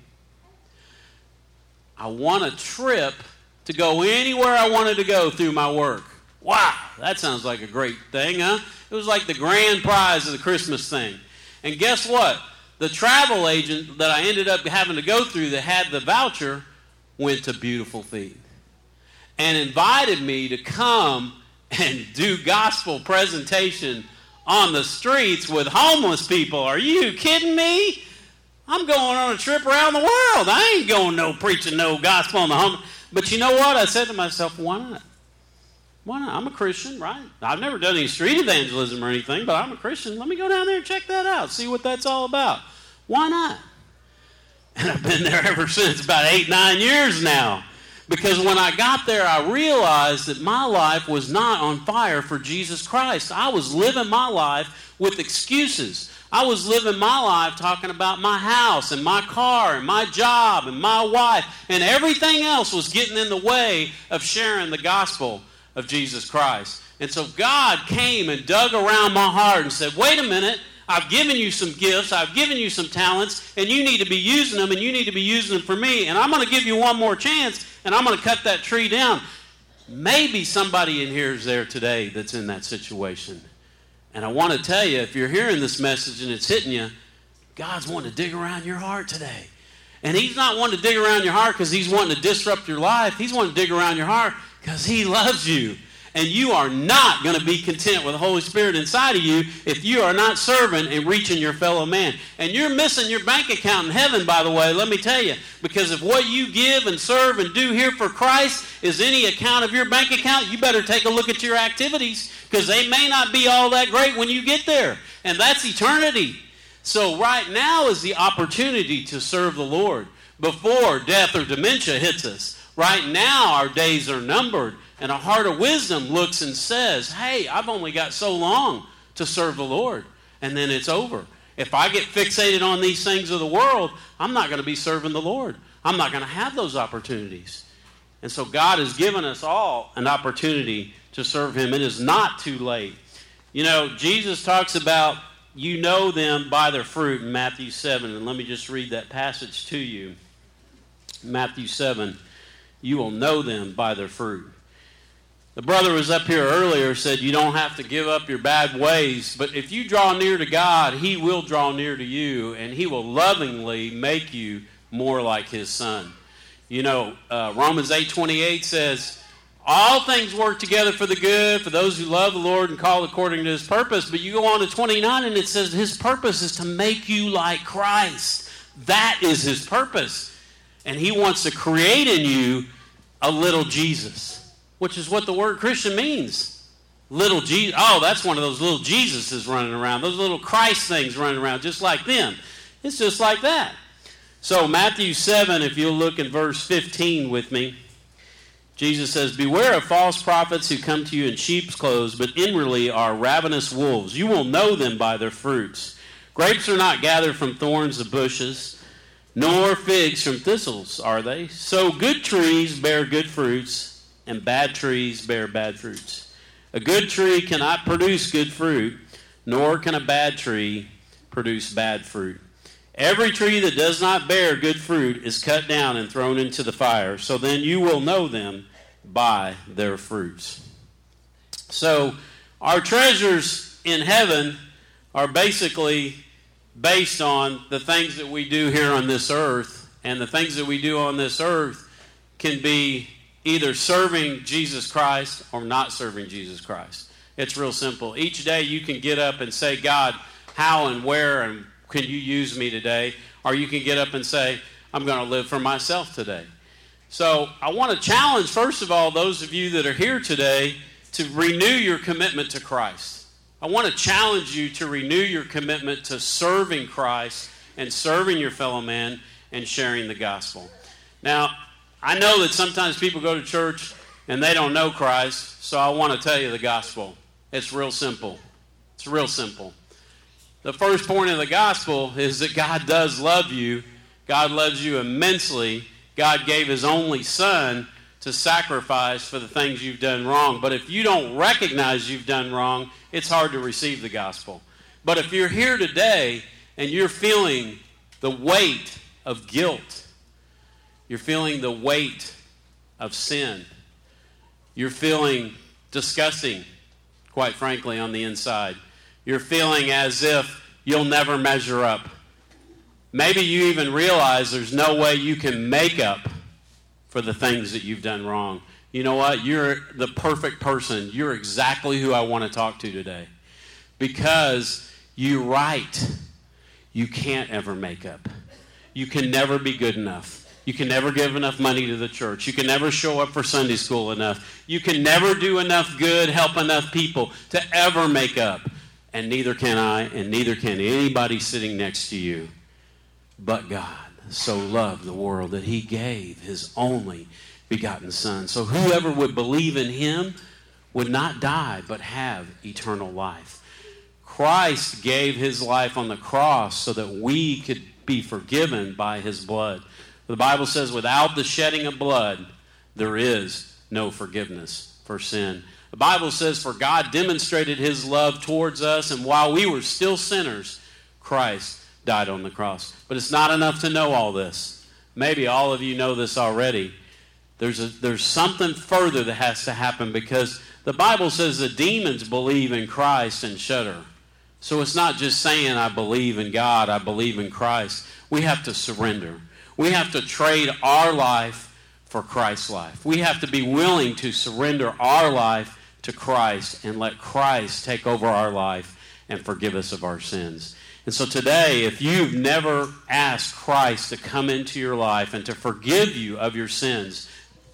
Speaker 8: I won a trip to go anywhere I wanted to go through my work. Wow, that sounds like a great thing, huh? It was like the grand prize of the Christmas thing. And guess what? The travel agent that I ended up having to go through that had the voucher went to Beautiful Feet and invited me to come and do gospel presentation on the streets with homeless people. Are you kidding me? I'm going on a trip around the world. I ain't going no preaching no gospel on the homeless. But you know what? I said to myself, why not? Why not? I'm a Christian, right? I've never done any street evangelism or anything, but I'm a Christian. Let me go down there and check that out, see what that's all about. Why not? And I've been there ever since, about eight, nine years now. Because when I got there, I realized that my life was not on fire for Jesus Christ. I was living my life with excuses. I was living my life talking about my house and my car and my job and my wife, and everything else was getting in the way of sharing the gospel of Jesus Christ. And so God came and dug around my heart and said, wait a minute, I've given you some gifts, I've given you some talents, and you need to be using them, and you need to be using them for me, and I'm going to give you one more chance, and I'm going to cut that tree down. Maybe somebody in here is there today that's in that situation. And I want to tell you, if you're hearing this message and it's hitting you, God's wanting to dig around your heart today. And He's not wanting to dig around your heart because He's wanting to disrupt your life. He's wanting to dig around your heart because He loves you. And you are not going to be content with the Holy Spirit inside of you if you are not serving and reaching your fellow man. And you're missing your bank account in heaven, by the way, let me tell you. Because if what you give and serve and do here for Christ is any account of your bank account, you better take a look at your activities, because they may not be all that great when you get there. And that's eternity. So right now is the opportunity to serve the Lord before death or dementia hits us. Right now our days are numbered. And a heart of wisdom looks and says, hey, I've only got so long to serve the Lord, and then it's over. If I get fixated on these things of the world, I'm not going to be serving the Lord. I'm not going to have those opportunities. And so God has given us all an opportunity to serve Him. It is not too late. You know, Jesus talks about you know them by their fruit in Matthew seven. And let me just read that passage to you. Matthew seven, you will know them by their fruit. The brother was up here earlier, said you don't have to give up your bad ways, but if you draw near to God, He will draw near to you, and He will lovingly make you more like His Son. You know, uh, Romans eight twenty-eight says, all things work together for the good, for those who love the Lord and call according to His purpose. But you go on to twenty-nine, and it says His purpose is to make you like Christ. That is His purpose. And He wants to create in you a little Jesus, which is what the word Christian means. Little Jesus. Oh, that's one of those little Jesuses running around. Those little Christ things running around just like them. It's just like that. So Matthew seven, if you'll look in verse fifteen with me, Jesus says, beware of false prophets who come to you in sheep's clothes, but inwardly are ravenous wolves. You will know them by their fruits. Grapes are not gathered from thorns of bushes, nor figs from thistles, are they? So good trees bear good fruits, and bad trees bear bad fruits. A good tree cannot produce good fruit, nor can a bad tree produce bad fruit. Every tree that does not bear good fruit is cut down and thrown into the fire. So then you will know them by their fruits. So our treasures in heaven are basically based on the things that we do here on this earth. And the things that we do on this earth can be either serving Jesus Christ or not serving Jesus Christ. It's real simple. Each day you can get up and say, God, how and where and can you use me today? Or you can get up and say, I'm going to live for myself today. So I want to challenge, first of all, those of you that are here today to renew your commitment to Christ. I want to challenge you to renew your commitment to serving Christ and serving your fellow man and sharing the gospel. Now, I know that sometimes people go to church and they don't know Christ, so I want to tell you the gospel. It's real simple. It's real simple. The first point of the gospel is that God does love you. God loves you immensely. God gave his only son to sacrifice for the things you've done wrong. But if you don't recognize you've done wrong, it's hard to receive the gospel. But if you're here today and you're feeling the weight of guilt, you're feeling the weight of sin, you're feeling disgusting, quite frankly, on the inside, you're feeling as if you'll never measure up. Maybe you even realize there's no way you can make up for the things that you've done wrong. You know what? You're the perfect person. You're exactly who I want to talk to today. Because you're right. You can't ever make up. You can never be good enough. You can never give enough money to the church. You can never show up for Sunday school enough. You can never do enough good, help enough people to ever make up. And neither can I, and neither can anybody sitting next to you. But God so loved the world that he gave his only begotten son. So whoever would believe in him would not die, but have eternal life. Christ gave his life on the cross so that we could be forgiven by his blood. The Bible says without the shedding of blood, there is no forgiveness for sin. The Bible says, for God demonstrated his love towards us, and while we were still sinners, Christ died on the cross. But it's not enough to know all this. Maybe all of you know this already. There's, a, there's something further that has to happen, because the Bible says the demons believe in Christ and shudder. So it's not just saying, I believe in God, I believe in Christ. We have to surrender. We have to trade our life for Christ's life. We have to be willing to surrender our life to Christ and let Christ take over our life and forgive us of our sins. And so today, if you've never asked Christ to come into your life and to forgive you of your sins,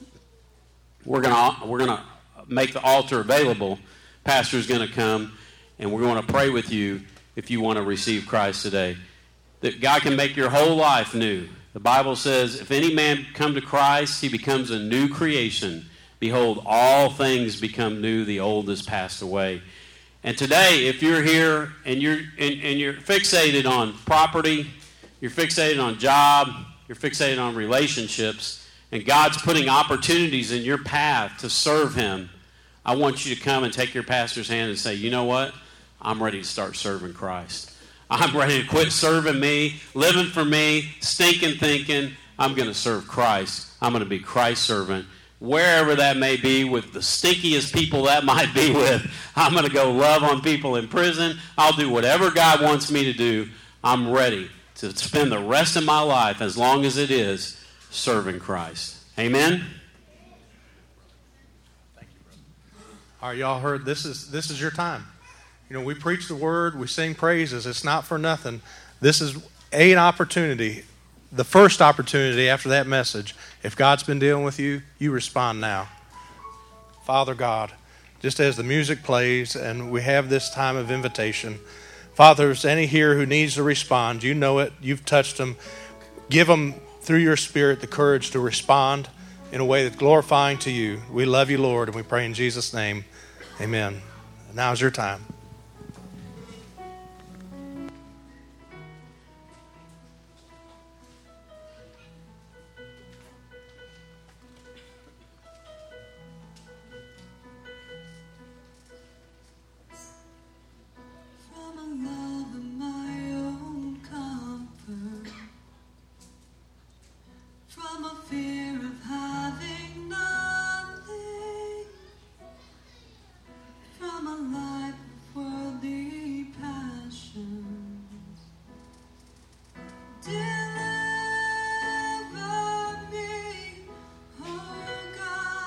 Speaker 8: we're going to we're going to make the altar available. Pastor's going to come, and we're going to pray with you if you want to receive Christ today. That God can make your whole life new. The Bible says, if any man come to Christ, he becomes a new creation. Behold, all things become new, the old is passed away. And today, if you're here and you're and, and you're fixated on property, you're fixated on job, you're fixated on relationships, and God's putting opportunities in your path to serve him, I want you to come and take your pastor's hand and say, you know what? I'm ready to start serving Christ. I'm ready to quit serving me, living for me, stinking thinking. I'm going to serve Christ. I'm going to be Christ's servant. Wherever that may be, with the stinkiest people that might be with, I'm going to go love on people in prison. I'll do whatever God wants me to do. I'm ready to spend the rest of my life, as long as it is, serving Christ. Amen?
Speaker 1: Thank you, brother. All right, y'all heard, this is this is your time. You know, we preach the word, we sing praises. It's not for nothing. This is an opportunity, the first opportunity after that message. If God's been dealing with you, you respond now. Father God, just as the music plays and we have this time of invitation, Father, if there's any here who needs to respond, you know it, you've touched them. Give them, through your Spirit, the courage to respond in a way that's glorifying to you. We love you, Lord, and we pray in Jesus' name. Amen. Now's your time.
Speaker 2: Deliver me, oh God.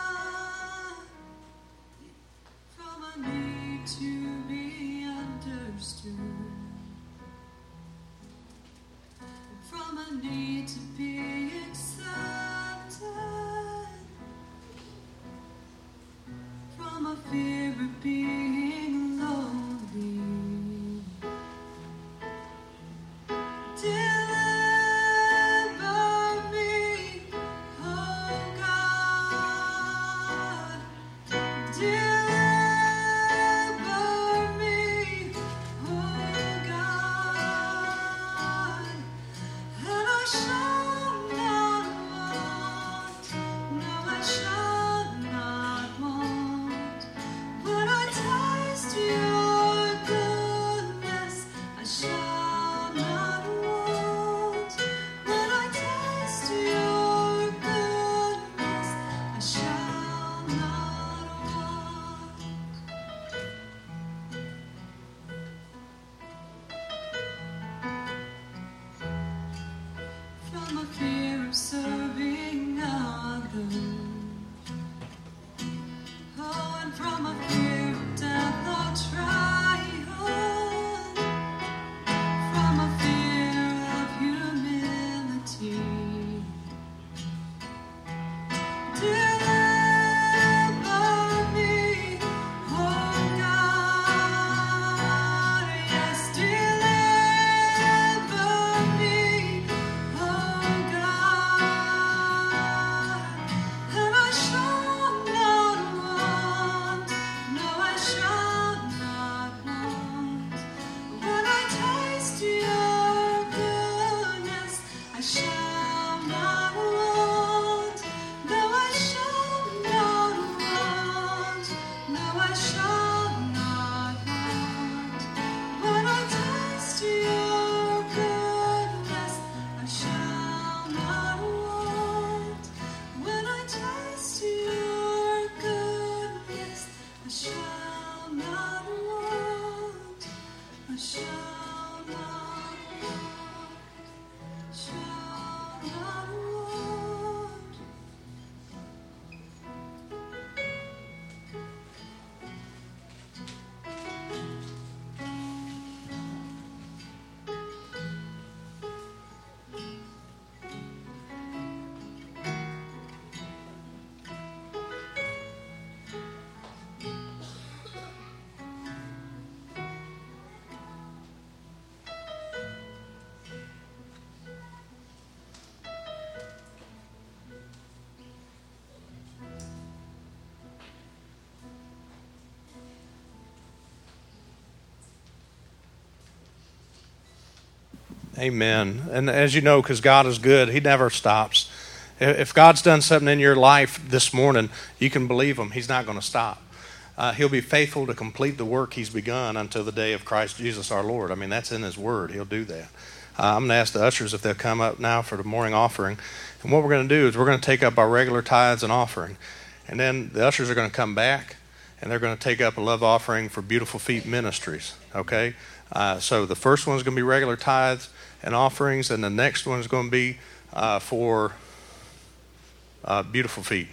Speaker 1: Amen. And as you know, because God is good, he never stops. If God's done something in your life this morning, you can believe him. He's not going to stop. Uh, he'll be faithful to complete the work he's begun until the day of Christ Jesus our Lord. I mean, that's in his word. He'll do that. Uh, I'm going to ask the ushers if they'll come up now for the morning offering. And what we're going to do is we're going to take up our regular tithes and offering. And then the ushers are going to come back, and they're going to take up a love offering for Beautiful Feet Ministries. Okay? Uh, so the first one's going to be regular tithes and offerings, and the next one's going to be uh, for uh, Beautiful Feet.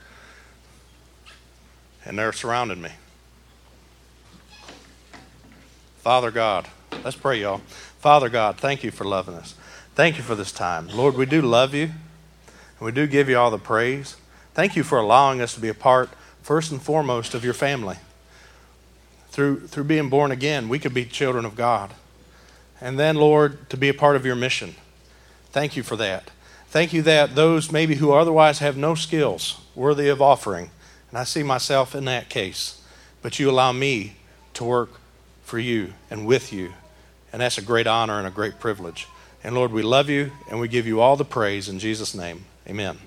Speaker 1: And they're surrounding me. Father God, let's pray, y'all. Father God, thank you for loving us. Thank you for this time. Lord, we do love you, and we do give you all the praise. Thank you for allowing us to be a part, first and foremost, of your family. Through, through being born again, we could be children of God. And then, Lord, to be a part of your mission. Thank you for that. Thank you that those maybe who otherwise have no skills worthy of offering, and I see myself in that case, but you allow me to work for you and with you, and that's a great honor and a great privilege. And Lord, we love you, and we give you all the praise in Jesus' name. Amen.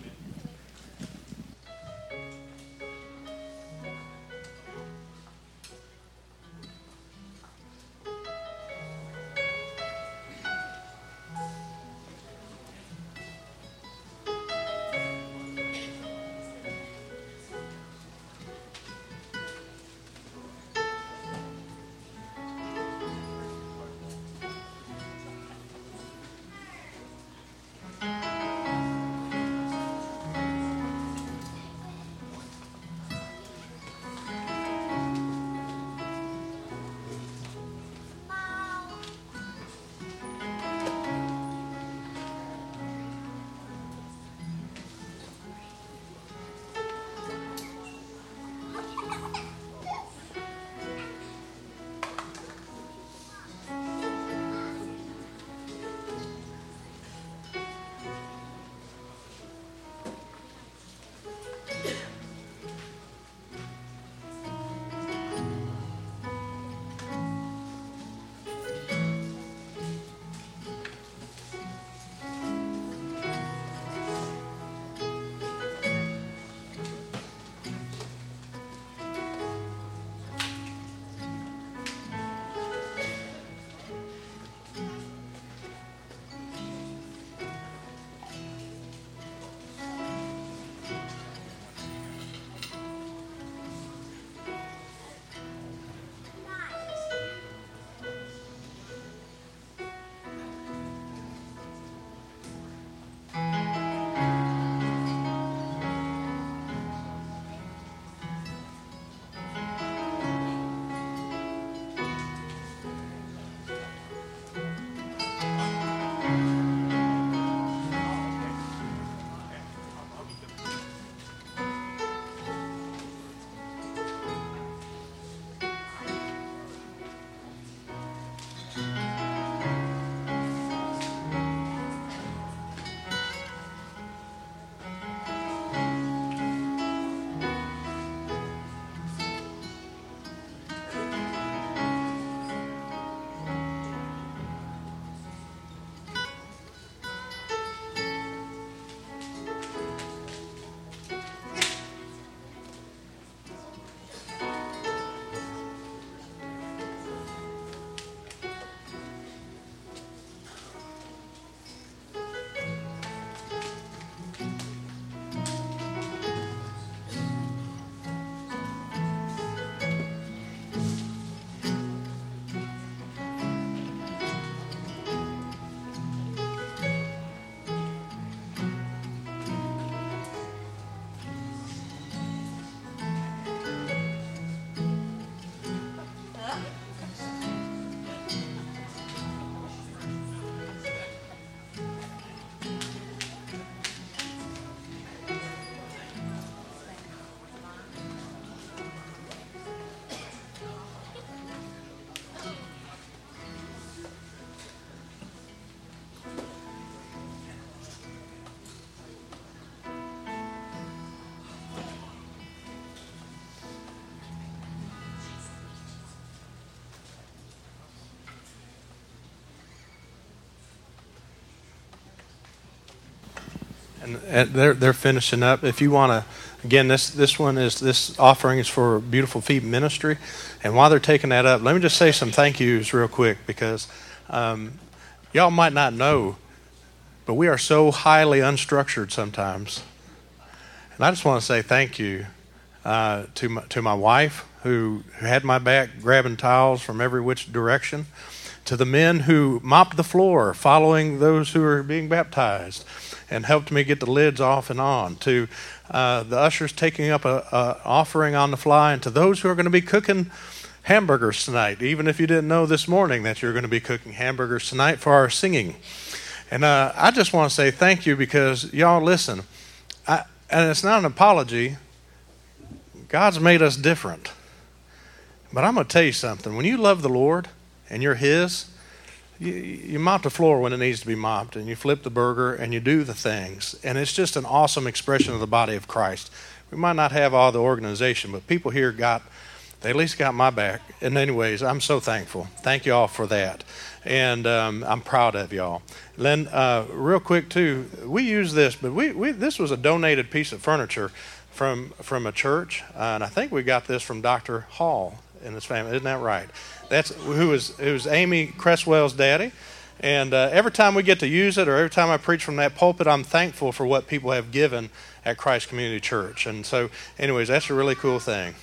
Speaker 1: and, and they're they're finishing up. If you want to, again, this this one is this offering is for Beautiful Feet Ministry, and while they're taking that up, let me just say some thank yous real quick because um, y'all might not know, but we are so highly unstructured sometimes, and I just want to say thank you uh, to my, to my wife who, who had my back grabbing tiles from every which direction, to the men who mopped the floor following those who were being baptized and helped me get the lids off and on, to uh, the ushers taking up a, a offering on the fly, and to those who are going to be cooking hamburgers tonight, even if you didn't know this morning that you're going to be cooking hamburgers tonight for our singing. And uh, I just want to say thank you because y'all listen, I, and it's not an apology. God's made us different. But I'm going to tell you something. When you love the Lord and you're His, you, you mop the floor when it needs to be mopped, and you flip the burger, and you do the things. And it's just an awesome expression of the body of Christ. We might not have all the organization, but people here got, they at least got my back. And anyways, I'm so thankful. Thank you all for that. And um, I'm proud of y'all. Then, uh, real quick, too, we use this, but we, we this was a donated piece of furniture from, from a church. Uh, and I think we got this from Doctor Hall and his family. Isn't that right? That's who was who's Amy Cresswell's daddy, and uh, every time we get to use it, or every time I preach from that pulpit, I'm thankful for what people have given at Christ Community Church. And so, anyways, that's a really cool thing.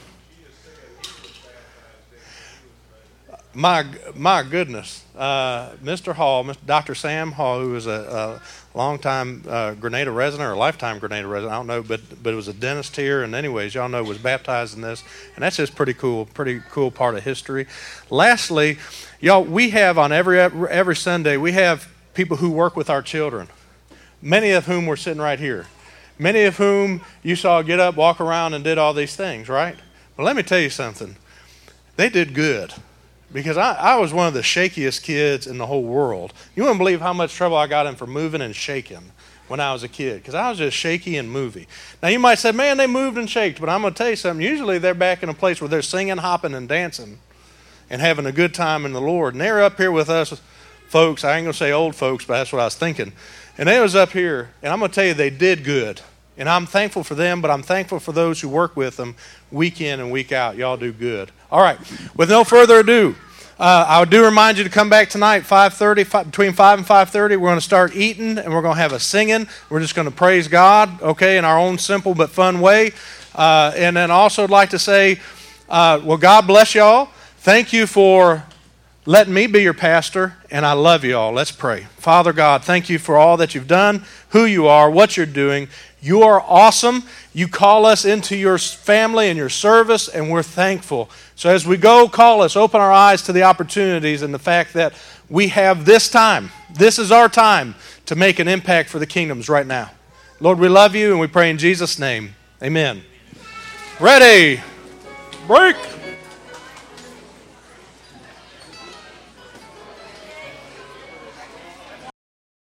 Speaker 1: My my goodness, uh, Mister Hall, Mister Doctor Sam Hall, who was a, a longtime uh, Grenada resident or a lifetime Grenada resident, I don't know, but but it was a dentist here, and anyways, y'all know, was baptized in this, and that's just pretty cool, pretty cool part of history. Lastly, y'all, we have on every every Sunday we have people who work with our children, many of whom were sitting right here, many of whom you saw get up, walk around, and did all these things, right? Well, let me tell you something, they did good. Because I, I was one of the shakiest kids in the whole world. You wouldn't believe how much trouble I got in for moving and shaking when I was a kid. Because I was just shaky and movey. Now you might say, man, they moved and shaked. But I'm going to tell you something. Usually they're back in a place where they're singing, hopping, and dancing. And having a good time in the Lord. And they're up here with us folks. I ain't going to say old folks, but that's what I was thinking. And they was up here. And I'm going to tell you, they did good. And I'm thankful for them, but I'm thankful for those who work with them week in and week out. Y'all do good. All right. With no further ado, uh, I do remind you to come back tonight, five thirty, between five and five thirty. We're going to start eating, and we're going to have a singing. We're just going to praise God, okay, in our own simple but fun way. Uh, and then also I'd like to say, uh, well, God bless y'all. Thank you for letting me be your pastor, and I love you all. Let's pray. Father God, thank you for all that you've done, who you are, what you're doing. You are awesome. You call us into your family and your service, and we're thankful. So as we go, call us, open our eyes to the opportunities and the fact that we have this time. This is our time to make an impact for the kingdoms right now. Lord, we love you, and we pray in Jesus' name. Amen. Ready. Break.